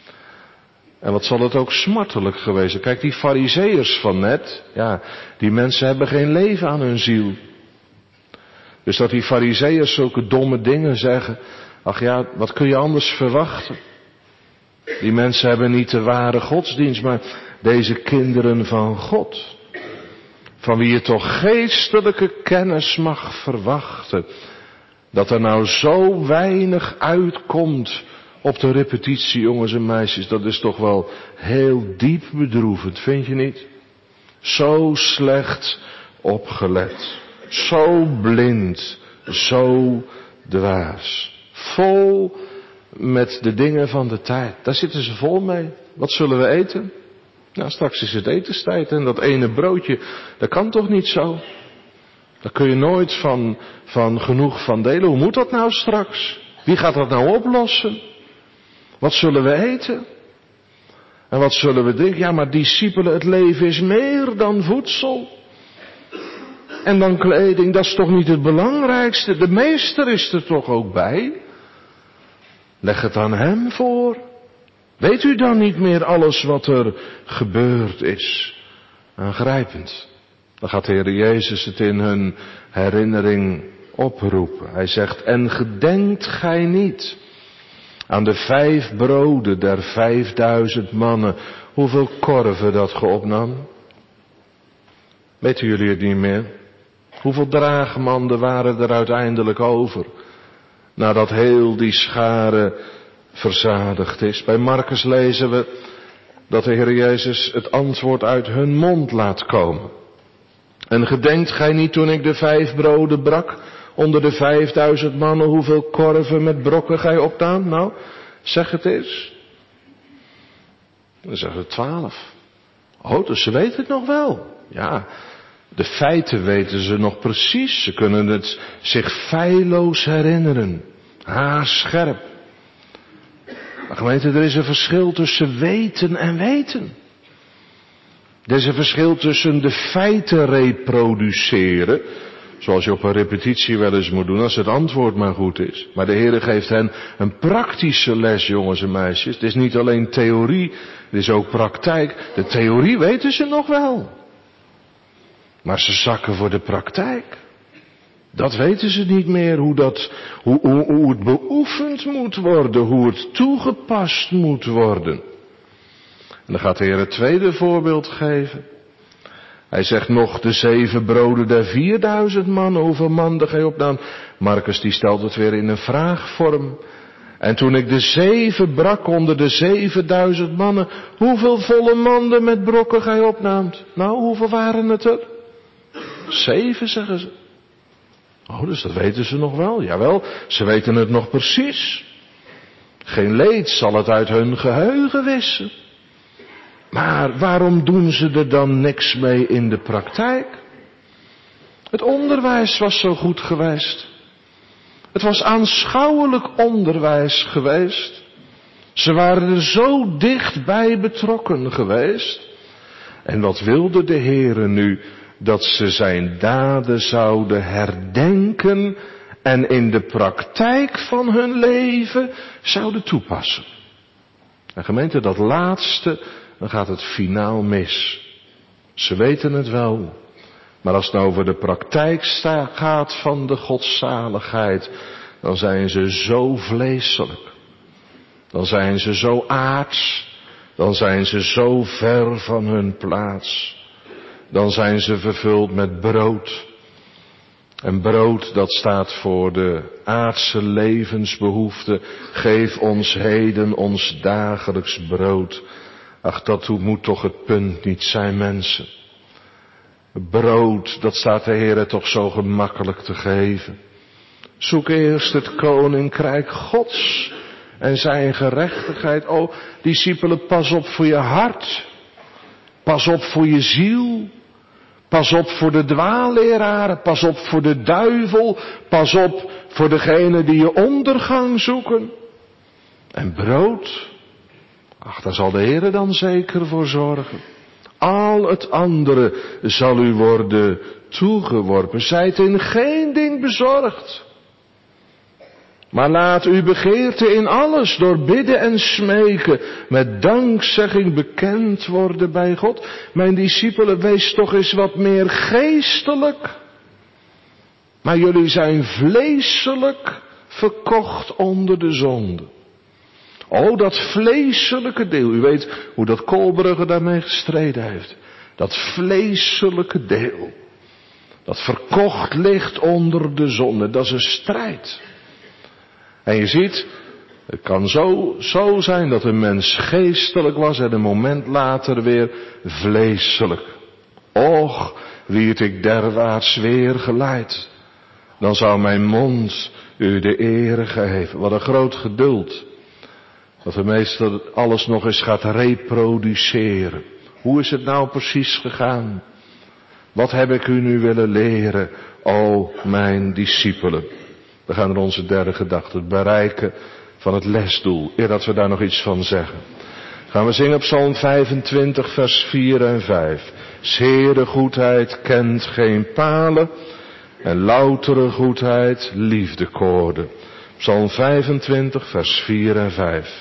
En wat zal het ook smartelijk geweest zijn. Kijk, die farizeeërs van net, ja, die mensen hebben geen leven aan hun ziel. Dus dat die farizeeërs zulke domme dingen zeggen, ach ja, wat kun je anders verwachten? Die mensen hebben niet de ware godsdienst, maar deze kinderen van God, van wie je toch geestelijke kennis mag verwachten, dat er nou zo weinig uitkomt op de repetitie, jongens en meisjes, dat is toch wel heel diep bedroevend, vind je niet? Zo slecht opgelet, zo blind, zo dwaas, vol met de dingen van de tijd. Daar zitten ze vol mee. Wat zullen we eten? Nou, straks is het etenstijd en dat ene broodje, dat kan toch niet zo? Daar kun je nooit van, van genoeg van delen. Hoe moet dat nou straks? Wie gaat dat nou oplossen? Wat zullen we eten? En wat zullen we drinken? Ja, maar discipelen, het leven is meer dan voedsel. En dan kleding, dat is toch niet het belangrijkste? De meester is er toch ook bij? Leg het aan hem voor. Weet u dan niet meer alles wat er gebeurd is? Aangrijpend. Dan gaat de Heer Jezus het in hun herinnering oproepen. Hij zegt, en gedenkt gij niet aan de vijf broden der vijfduizend mannen, hoeveel korven dat ge opnam? Weten jullie het niet meer? Hoeveel draagmanden waren er uiteindelijk over, nadat heel die schare verzadigd is? Bij Marcus lezen we dat de Heer Jezus het antwoord uit hun mond laat komen. En gedenkt gij niet toen ik de vijf broden brak onder de vijfduizend mannen, hoeveel korven met brokken gij opnam? Nou, zeg het eens. Dan zeggen ze twaalf. Oh, dus ze weten het nog wel. Ja, de feiten weten ze nog precies. Ze kunnen het zich feilloos herinneren. Haarscherp. Maar gemeente, er is een verschil tussen weten en weten. Er is een verschil tussen de feiten reproduceren, zoals je op een repetitie wel eens moet doen, als het antwoord maar goed is. Maar de Heer geeft hen een praktische les, jongens en meisjes. Het is niet alleen theorie, het is ook praktijk. De theorie weten ze nog wel. Maar ze zakken voor de praktijk. Dat weten ze niet meer, hoe, dat, hoe, hoe, hoe het beoefend moet worden, hoe het toegepast moet worden. En dan gaat de Heer het tweede voorbeeld geven. Hij zegt nog de zeven broden der vierduizend mannen, hoeveel manden gij opnam? Marcus die stelt het weer in een vraagvorm. En toen ik de zeven brak onder de zevenduizend mannen, hoeveel volle manden met brokken gij opnaamt? Nou, hoeveel waren het er? Zeven, zeggen ze. Oh, dus dat weten ze nog wel. Jawel, ze weten het nog precies. Geen leed zal het uit hun geheugen wissen. Maar waarom doen ze er dan niks mee in de praktijk? Het onderwijs was zo goed geweest. Het was aanschouwelijk onderwijs geweest. Ze waren er zo dichtbij betrokken geweest. En wat wilde de Heere nu? Dat ze zijn daden zouden herdenken en in de praktijk van hun leven zouden toepassen. En gemeente, dat laatste, dan gaat het finaal mis. Ze weten het wel. Maar als het nou over de praktijk gaat van de godzaligheid, dan zijn ze zo vleeselijk. Dan zijn ze zo aards. Dan zijn ze zo ver van hun plaats. Dan zijn ze vervuld met brood. En brood, dat staat voor de aardse levensbehoefte. Geef ons heden ons dagelijks brood. Ach, dat moet toch het punt niet zijn, mensen. Brood, dat staat de Heer toch zo gemakkelijk te geven. Zoek eerst het koninkrijk Gods en zijn gerechtigheid. O, discipelen, pas op voor je hart. Pas op voor je ziel. Pas op voor de dwaalleraren. Pas op voor de duivel. Pas op voor degenen die je ondergang zoeken. En brood, ach, daar zal de Heer dan zeker voor zorgen. Al het andere zal u worden toegeworpen. Zijt in geen ding bezorgd. Maar laat uw begeerte in alles door bidden en smeken met dankzegging bekend worden bij God. Mijn discipelen, wees toch eens wat meer geestelijk. Maar jullie zijn vleeselijk verkocht onder de zonde. Oh, dat vleeselijke deel. U weet hoe dat Kolbrugge daarmee gestreden heeft. Dat vleeselijke deel. Dat verkocht ligt onder de zonde. Dat is een strijd. En je ziet, het kan zo, zo zijn dat een mens geestelijk was en een moment later weer vleeselijk. Och, wie het ik derwaarts weer geleid. Dan zou mijn mond u de ere geven. Wat een groot geduld. Dat de meester alles nog eens gaat reproduceren. Hoe is het nou precies gegaan? Wat heb ik u nu willen leren, o mijn discipelen? We gaan naar onze derde gedachte, het bereiken van het lesdoel. Eer dat we daar nog iets van zeggen. Gaan we zingen op Psalm vijfentwintig, vers vier en vijf. 'S Heere goedheid kent geen palen en loutere goedheid liefdekoorden. Psalm vijfentwintig, vers vier en vijf.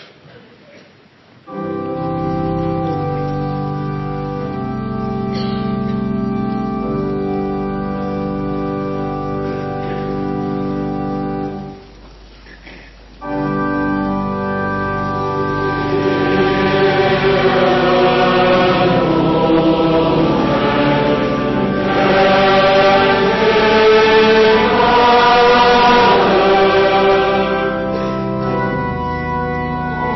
O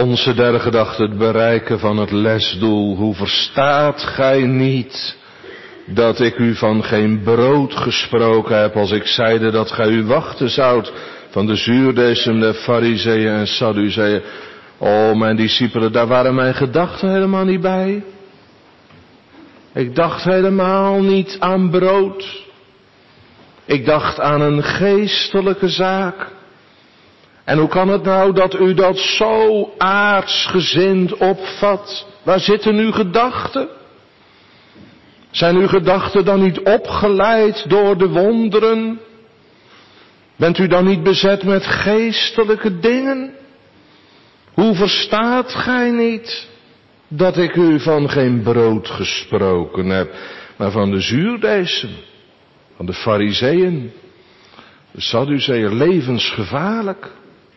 Onze derde gedachte, het bereiken van het lesdoel. Hoe verstaat gij niet dat ik u van geen brood gesproken heb, als ik zeide dat gij u wachten zoudt van de zuurdesem der Farizeeën en Sadduceeën? O, mijn discipelen, daar waren mijn gedachten helemaal niet bij. Ik dacht helemaal niet aan brood. Ik dacht aan een geestelijke zaak. En hoe kan het nou dat u dat zo aardsgezind opvat? Waar zitten uw gedachten? Zijn uw gedachten dan niet opgeleid door de wonderen? Bent u dan niet bezet met geestelijke dingen? Hoe verstaat gij niet dat ik u van geen brood gesproken heb, maar van de zuurdesem, van de Farizeeën, de Sadduceeën? Levensgevaarlijk.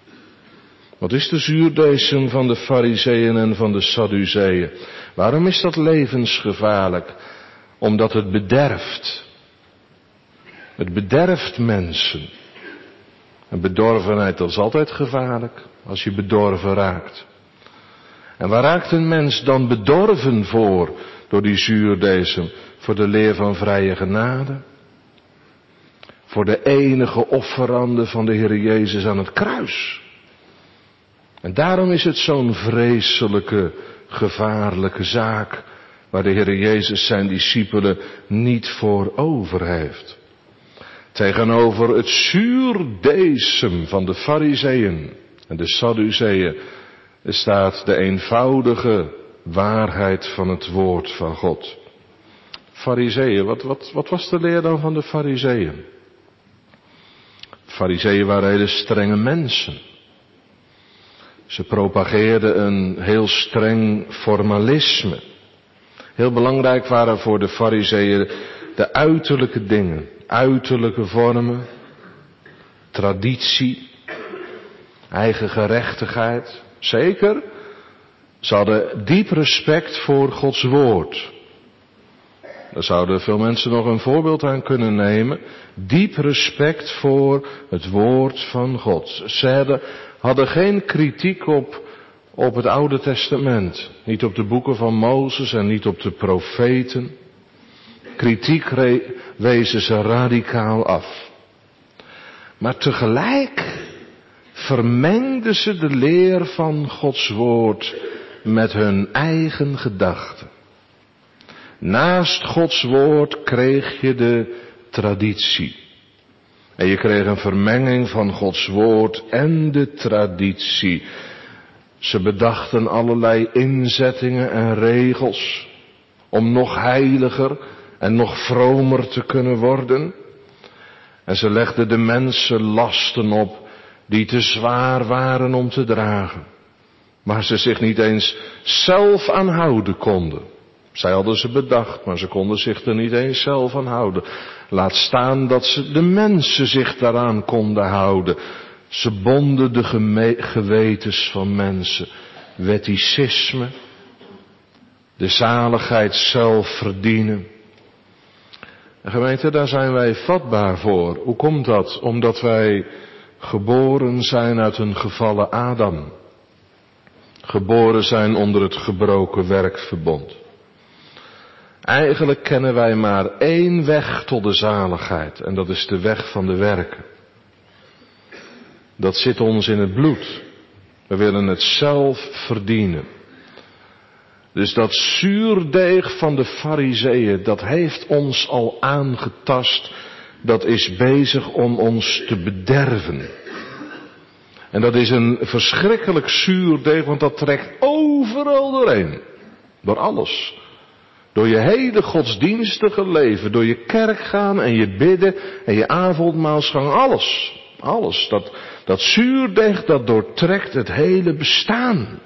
Wat is de zuurdesem van de Farizeeën en van de Sadduceeën? Waarom is dat levensgevaarlijk? Omdat het bederft. Het bederft mensen. En bedorvenheid, dat is altijd gevaarlijk, als je bedorven raakt. En waar raakt een mens dan bedorven voor, door die zuurdesem? Voor de leer van vrije genade. Voor de enige offerande van de Heer Jezus aan het kruis. En daarom is het zo'n vreselijke, gevaarlijke zaak, waar de Heer Jezus zijn discipelen niet voor over heeft. Tegenover het zuurdesem van de Farizeeën en de Sadduceeën staat de eenvoudige waarheid van het woord van God. Farizeeën, wat, wat, wat was de leer dan van de Farizeeën? Farizeeën waren hele strenge mensen. Ze propageerden een heel streng formalisme. Heel belangrijk waren voor de Farizeeën de uiterlijke dingen, uiterlijke vormen, traditie, eigen gerechtigheid. Zeker, ze hadden diep respect voor Gods woord. Daar zouden veel mensen nog een voorbeeld aan kunnen nemen. Diep respect voor het woord van God. Ze hadden, hadden geen kritiek op, op het Oude Testament. Niet op de boeken van Mozes en niet op de profeten. Kritiek re, wezen ze radicaal af. Maar tegelijk vermengden ze de leer van Gods woord met hun eigen gedachten. Naast Gods woord kreeg je de traditie. En je kreeg een vermenging van Gods woord en de traditie. Ze bedachten allerlei inzettingen en regels om nog heiliger en nog vromer te kunnen worden. En ze legden de mensen lasten op die te zwaar waren om te dragen, waar ze zich niet eens zelf aan houden konden. Zij hadden ze bedacht, maar ze konden zich er niet eens zelf aan houden. Laat staan dat ze de mensen zich daaraan konden houden. Ze bonden de geme- gewetens van mensen. Wetticisme, de zaligheid zelf verdienen. En gemeente, daar zijn wij vatbaar voor. Hoe komt dat? Omdat wij geboren zijn uit een gevallen Adam. Geboren zijn onder het gebroken werkverbond. Eigenlijk kennen wij maar één weg tot de zaligheid. En dat is de weg van de werken. Dat zit ons in het bloed. We willen het zelf verdienen. Dus dat zuurdeeg van de Farizeeën, dat heeft ons al aangetast. Dat is bezig om ons te bederven. En dat is een verschrikkelijk zuurdeeg, want dat trekt overal doorheen. Door alles. Door je hele godsdienstige leven, door je kerk gaan en je bidden en je avondmaalsgang, alles. Alles. Dat, dat zuurdeeg, dat doortrekt het hele bestaan.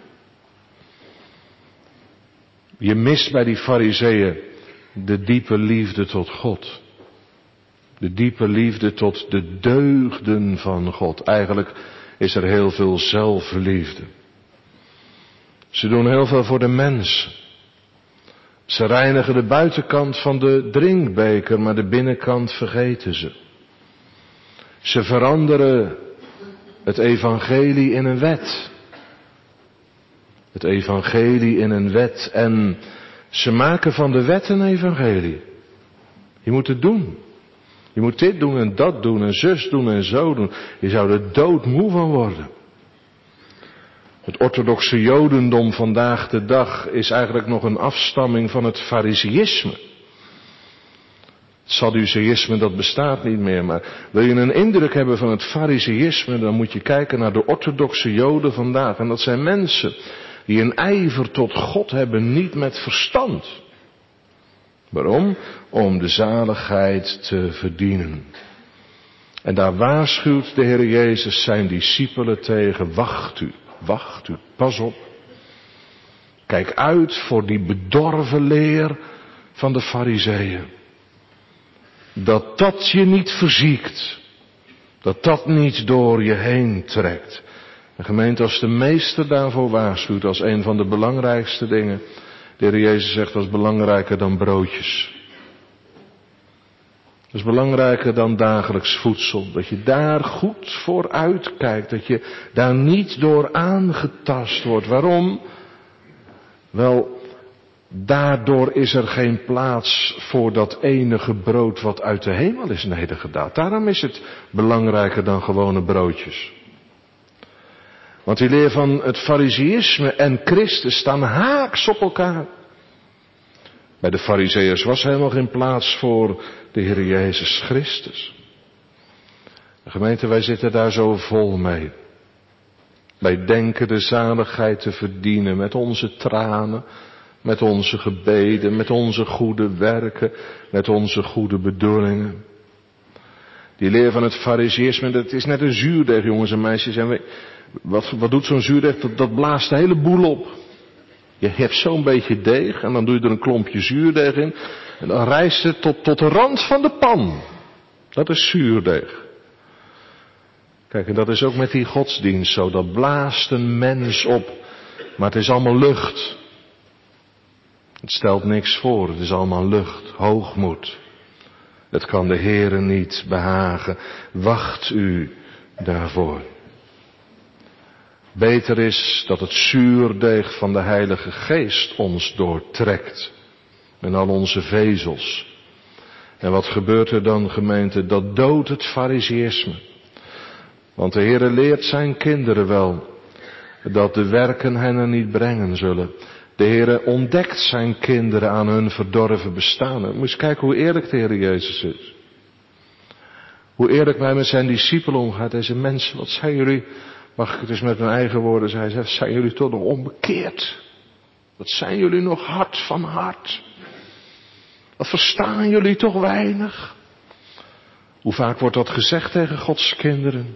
Je mist bij die Farizeeën de diepe liefde tot God. De diepe liefde tot de deugden van God. Eigenlijk is er heel veel zelfliefde. Ze doen heel veel voor de mensen. Ze reinigen de buitenkant van de drinkbeker, maar de binnenkant vergeten ze. Ze veranderen het evangelie in een wet. Het evangelie in een wet. En ze maken van de wet een evangelie. Je moet het doen. Je moet dit doen en dat doen en zus doen en zo doen. Je zou er doodmoe van worden. Het orthodoxe jodendom vandaag de dag is eigenlijk nog een afstamming van het fariseïsme. Het sadduceïsme, dat bestaat niet meer, maar wil je een indruk hebben van het fariseïsme, dan moet je kijken naar de orthodoxe joden vandaag. En dat zijn mensen die een ijver tot God hebben, niet met verstand. Waarom? Om de zaligheid te verdienen. En daar waarschuwt de Heer Jezus zijn discipelen tegen. Wacht u, wacht u, pas op. Kijk uit voor die bedorven leer van de fariseeën. Dat dat je niet verziekt. Dat dat niet door je heen trekt. En gemeente, als de meester daarvoor waarschuwt als een van de belangrijkste dingen. De Heer Jezus zegt, dat is belangrijker dan broodjes. Dat is belangrijker dan dagelijks voedsel. Dat je daar goed voor uitkijkt. Dat je daar niet door aangetast wordt. Waarom? Wel, daardoor is er geen plaats voor dat enige brood wat uit de hemel is nedergedaald. Daarom is het belangrijker dan gewone broodjes. Want die leer van het fariseïsme en Christus staan haaks op elkaar. Bij de fariseërs was helemaal geen plaats voor de Heer Jezus Christus. De gemeente, wij zitten daar zo vol mee. Wij denken de zaligheid te verdienen met onze tranen, met onze gebeden, met onze goede werken, met onze goede bedoelingen. Die leer van het fariseïsme, dat is net een zuurdeeg, jongens en meisjes. En we, wat, wat doet zo'n zuurdeeg? Dat, dat blaast de hele boel op. Je hebt zo'n beetje deeg en dan doe je er een klompje zuurdeeg in. En dan rijst het tot, tot de rand van de pan. Dat is zuurdeeg. Kijk, en dat is ook met die godsdienst zo. Dat blaast een mens op. Maar het is allemaal lucht. Het stelt niks voor. Het is allemaal lucht. Hoogmoed. Het kan de Heere niet behagen. Wacht u daarvoor. Beter is dat het zuurdeeg van de Heilige Geest ons doortrekt. En al onze vezels. En wat gebeurt er dan, gemeente? Dat doodt het fariseïsme. Want de Heere leert zijn kinderen wel dat de werken hen er niet brengen zullen. De Heere ontdekt zijn kinderen aan hun verdorven bestaan. Moet je eens kijken hoe eerlijk de Heere Jezus is. Hoe eerlijk hij met zijn discipelen omgaat. Deze mensen, wat zijn jullie, mag ik het eens met mijn eigen woorden zeggen, zijn jullie toch nog onbekeerd? Wat zijn jullie nog hard van hart? Wat verstaan jullie toch weinig? Hoe vaak wordt dat gezegd tegen Gods kinderen?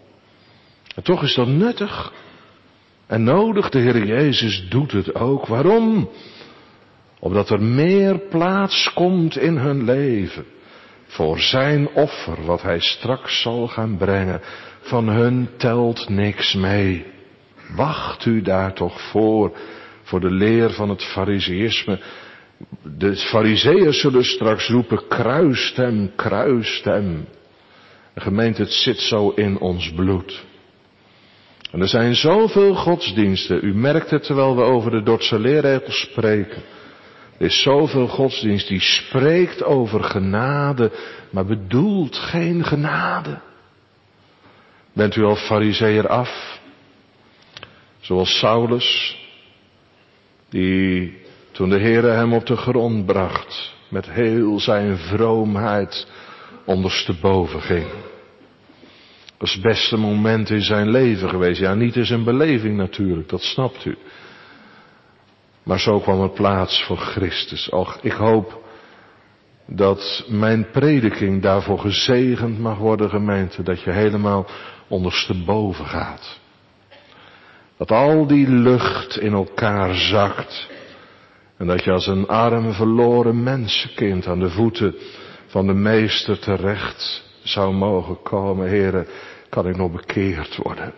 En toch is dat nuttig. En nodig, de Heer Jezus doet het ook. Waarom? Omdat er meer plaats komt in hun leven. Voor zijn offer, wat hij straks zal gaan brengen. Van hun telt niks mee. Wacht u daar toch voor. Voor de leer van het fariseïsme. De fariseeërs zullen straks roepen, kruist hem, kruist hem. De gemeente, het zit zo in ons bloed. En er zijn zoveel godsdiensten. U merkt het terwijl we over de Dordtse leerregels spreken. Er is zoveel godsdienst die spreekt over genade, maar bedoelt geen genade. Bent u al fariseer af? Zoals Saulus, die toen de Heere hem op de grond bracht, met heel zijn vroomheid ondersteboven ging. Dat is het beste moment in zijn leven geweest. Ja, niet in zijn beleving natuurlijk, dat snapt u. Maar zo kwam er plaats voor Christus. Och, ik hoop dat mijn prediking daarvoor gezegend mag worden, gemeente. Dat je helemaal ondersteboven gaat. Dat al die lucht in elkaar zakt. En dat je als een arm verloren mensenkind aan de voeten van de meester terecht zou mogen komen. Heere, kan ik nog bekeerd worden?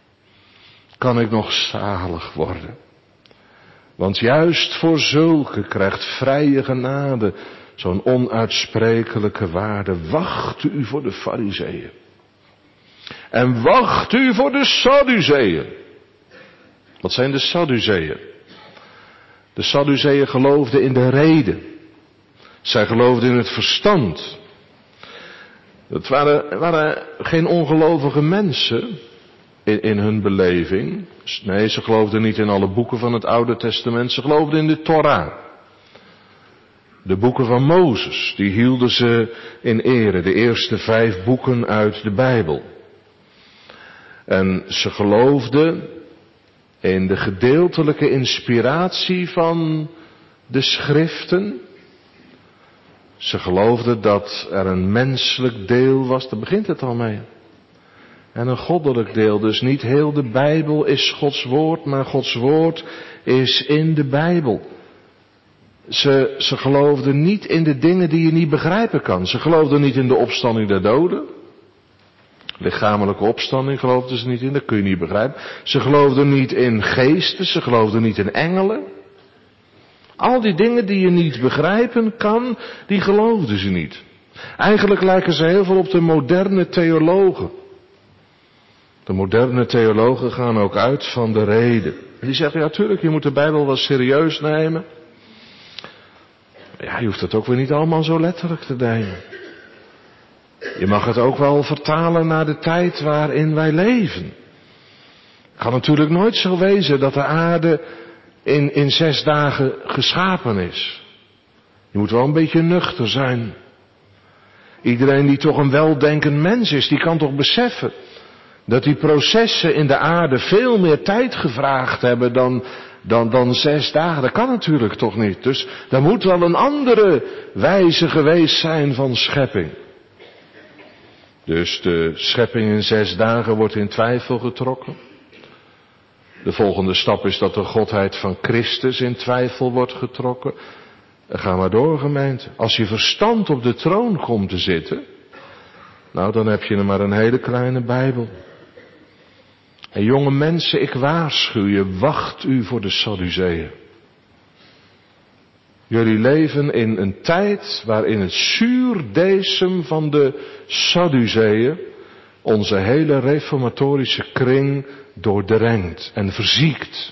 Kan ik nog zalig worden? Want juist voor zulke krijgt vrije genade zo'n onuitsprekelijke waarde. Wacht u voor de fariseeën. En wacht u voor de sadduceeën. Wat zijn de Sadduceeën? De Sadduceeën geloofden in de reden. Zij geloofden in het verstand. Het waren, waren geen ongelovige mensen in, in hun beleving. Nee, ze geloofden niet in alle boeken van het Oude Testament. Ze geloofden in de Torah. De boeken van Mozes, die hielden ze in ere. De eerste vijf boeken uit de Bijbel. En ze geloofden in de gedeeltelijke inspiratie van de schriften. Ze geloofden dat er een menselijk deel was, daar begint het al mee. En een goddelijk deel, dus niet heel de Bijbel is Gods woord, maar Gods woord is in de Bijbel. Ze, ze geloofden niet in de dingen die je niet begrijpen kan. Ze geloofden niet in de opstanding der doden. Lichamelijke opstanding geloofden ze niet in, dat kun je niet begrijpen. Ze geloofden niet in geesten, ze geloofden niet in engelen. Al die dingen die je niet begrijpen kan, die geloofden ze niet. Eigenlijk lijken ze heel veel op de moderne theologen. De moderne theologen gaan ook uit van de reden. Die zeggen, ja tuurlijk, je moet de Bijbel wel serieus nemen. Ja, je hoeft het ook weer niet allemaal zo letterlijk te nemen. Je mag het ook wel vertalen naar de tijd waarin wij leven. Het kan natuurlijk nooit zo wezen dat de aarde in, in zes dagen geschapen is. Je moet wel een beetje nuchter zijn. Iedereen die toch een weldenkend mens is, die kan toch beseffen dat die processen in de aarde veel meer tijd gevraagd hebben dan, dan, dan zes dagen. Dat kan natuurlijk toch niet. Dus er moet wel een andere wijze geweest zijn van schepping. Dus de schepping in zes dagen wordt in twijfel getrokken. De volgende stap is dat de godheid van Christus in twijfel wordt getrokken. Ga maar door, gemeente. Als je verstand op de troon komt te zitten, nou dan heb je er maar een hele kleine Bijbel. En jonge mensen, ik waarschuw je, wacht u voor de Sadduceeën. Jullie leven in een tijd waarin het zuurdesem van de Sadduceeën onze hele reformatorische kring doordrenkt en verziekt.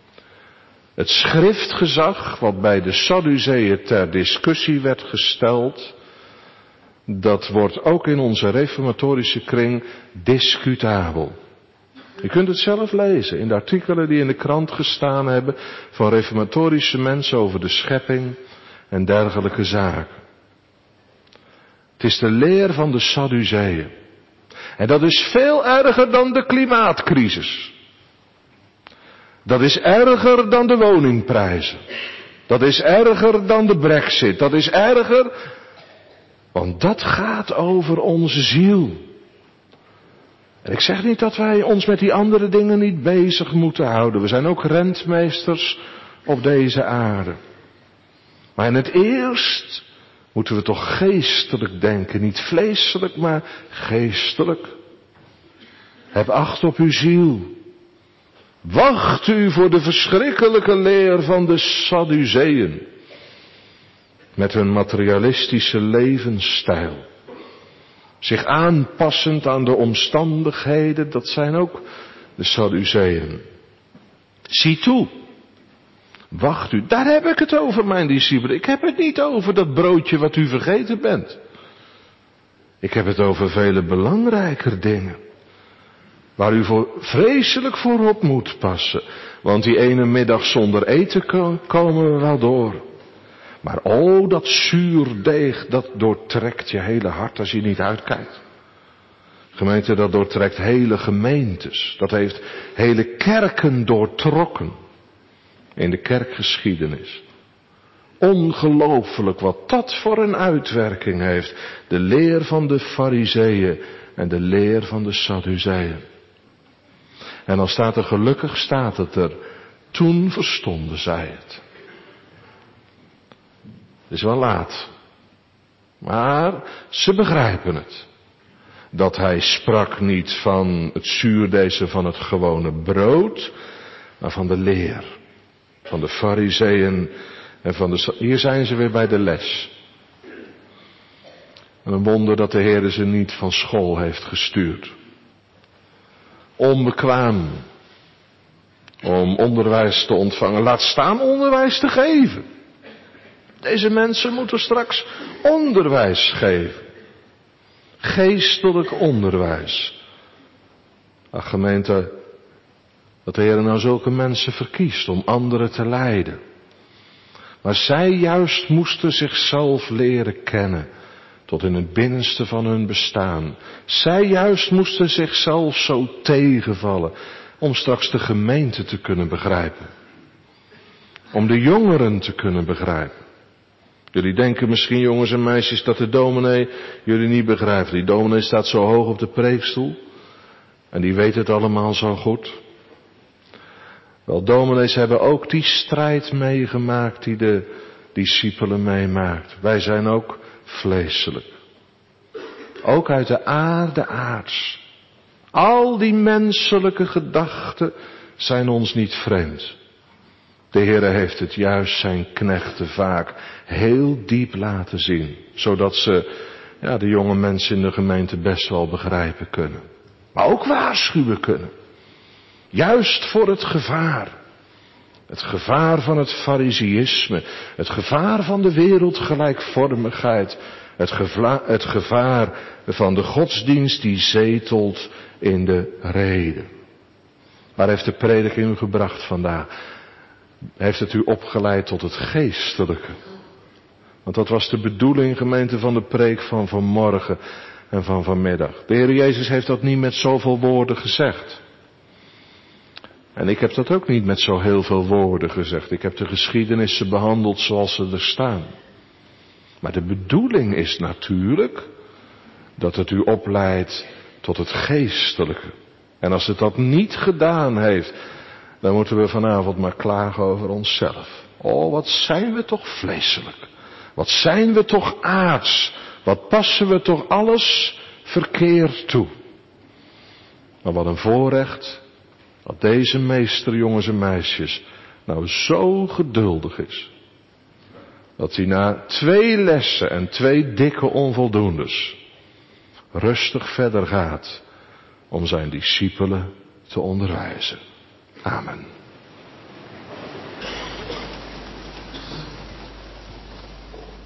Het schriftgezag wat bij de Sadduceeën ter discussie werd gesteld, dat wordt ook in onze reformatorische kring discutabel. Je kunt het zelf lezen in de artikelen die in de krant gestaan hebben van reformatorische mensen over de schepping en dergelijke zaken. Het is de leer van de Sadduceeën. En dat is veel erger dan de klimaatcrisis. Dat is erger dan de woningprijzen. Dat is erger dan de Brexit. Dat is erger, want dat gaat over onze ziel. En ik zeg niet dat wij ons met die andere dingen niet bezig moeten houden. We zijn ook rentmeesters op deze aarde. Maar in het eerst moeten we toch geestelijk denken. Niet vleeselijk, maar geestelijk. Heb acht op uw ziel. Wacht u voor de verschrikkelijke leer van de Sadduceeën. Met hun materialistische levensstijl. Zich aanpassend aan de omstandigheden, dat zijn ook de Sadduceeën. Zie toe. Wacht u, daar heb ik het over, mijn discipelen. Ik heb het niet over dat broodje wat u vergeten bent. Ik heb het over vele belangrijker dingen. Waar u voor vreselijk voor op moet passen. Want die ene middag zonder eten komen we wel door. Maar oh, dat zuurdeeg, dat doortrekt je hele hart als je niet uitkijkt. Gemeente, dat doortrekt hele gemeentes. Dat heeft hele kerken doortrokken. In de kerkgeschiedenis. Ongelooflijk wat dat voor een uitwerking heeft. De leer van de Farizeeën en de leer van de Sadduceeën. En dan staat er, gelukkig staat het er, toen verstonden zij het. Het is wel laat. Maar ze begrijpen het. Dat hij sprak niet van het zuurdezen van het gewone brood, maar van de leer. Van de Farizeeën en van de... Hier zijn ze weer bij de les. En een wonder dat de Heer ze niet van school heeft gestuurd. Onbekwaam. om onderwijs te ontvangen. Laat staan onderwijs te geven. Deze mensen moeten straks onderwijs geven. Geestelijk onderwijs. Ach, gemeente, dat de Heer nou zulke mensen verkiest om anderen te leiden. Maar zij juist moesten zichzelf leren kennen, tot in het binnenste van hun bestaan. Zij juist moesten zichzelf zo tegenvallen, om straks de gemeente te kunnen begrijpen. Om de jongeren te kunnen begrijpen. Jullie denken misschien, jongens en meisjes, dat de dominee jullie niet begrijpt. Die dominee staat zo hoog op de preekstoel. En die weet het allemaal zo goed. Wel, dominees hebben ook die strijd meegemaakt die de discipelen meemaakt. Wij zijn ook vleeselijk. Ook uit de aarde aards. Al die menselijke gedachten zijn ons niet vreemd. De Heere heeft het juist zijn knechten vaak heel diep laten zien. Zodat ze ja, de jonge mensen in de gemeente best wel begrijpen kunnen. Maar ook waarschuwen kunnen. Juist voor het gevaar. Het gevaar van het fariseïsme. Het gevaar van de wereldgelijkvormigheid. Het, gevla- het gevaar van de godsdienst die zetelt in de reden. Waar heeft de prediking u gebracht vandaag? Heeft het u opgeleid tot het geestelijke? Want dat was de bedoeling, gemeente, van de preek van vanmorgen en van vanmiddag. De Heer Jezus heeft dat niet met zoveel woorden gezegd. En ik heb dat ook niet met zo heel veel woorden gezegd. Ik heb de geschiedenissen behandeld zoals ze er staan. Maar de bedoeling is natuurlijk dat het u opleidt tot het geestelijke. En als het dat niet gedaan heeft, dan moeten we vanavond maar klagen over onszelf. Oh, wat zijn we toch vleeselijk. Wat zijn we toch aards. Wat passen we toch alles verkeerd toe. Maar wat een voorrecht dat deze meester, jongens en meisjes, nou zo geduldig is. Dat hij na twee lessen en twee dikke onvoldoendes rustig verder gaat om zijn discipelen te onderwijzen. Amen.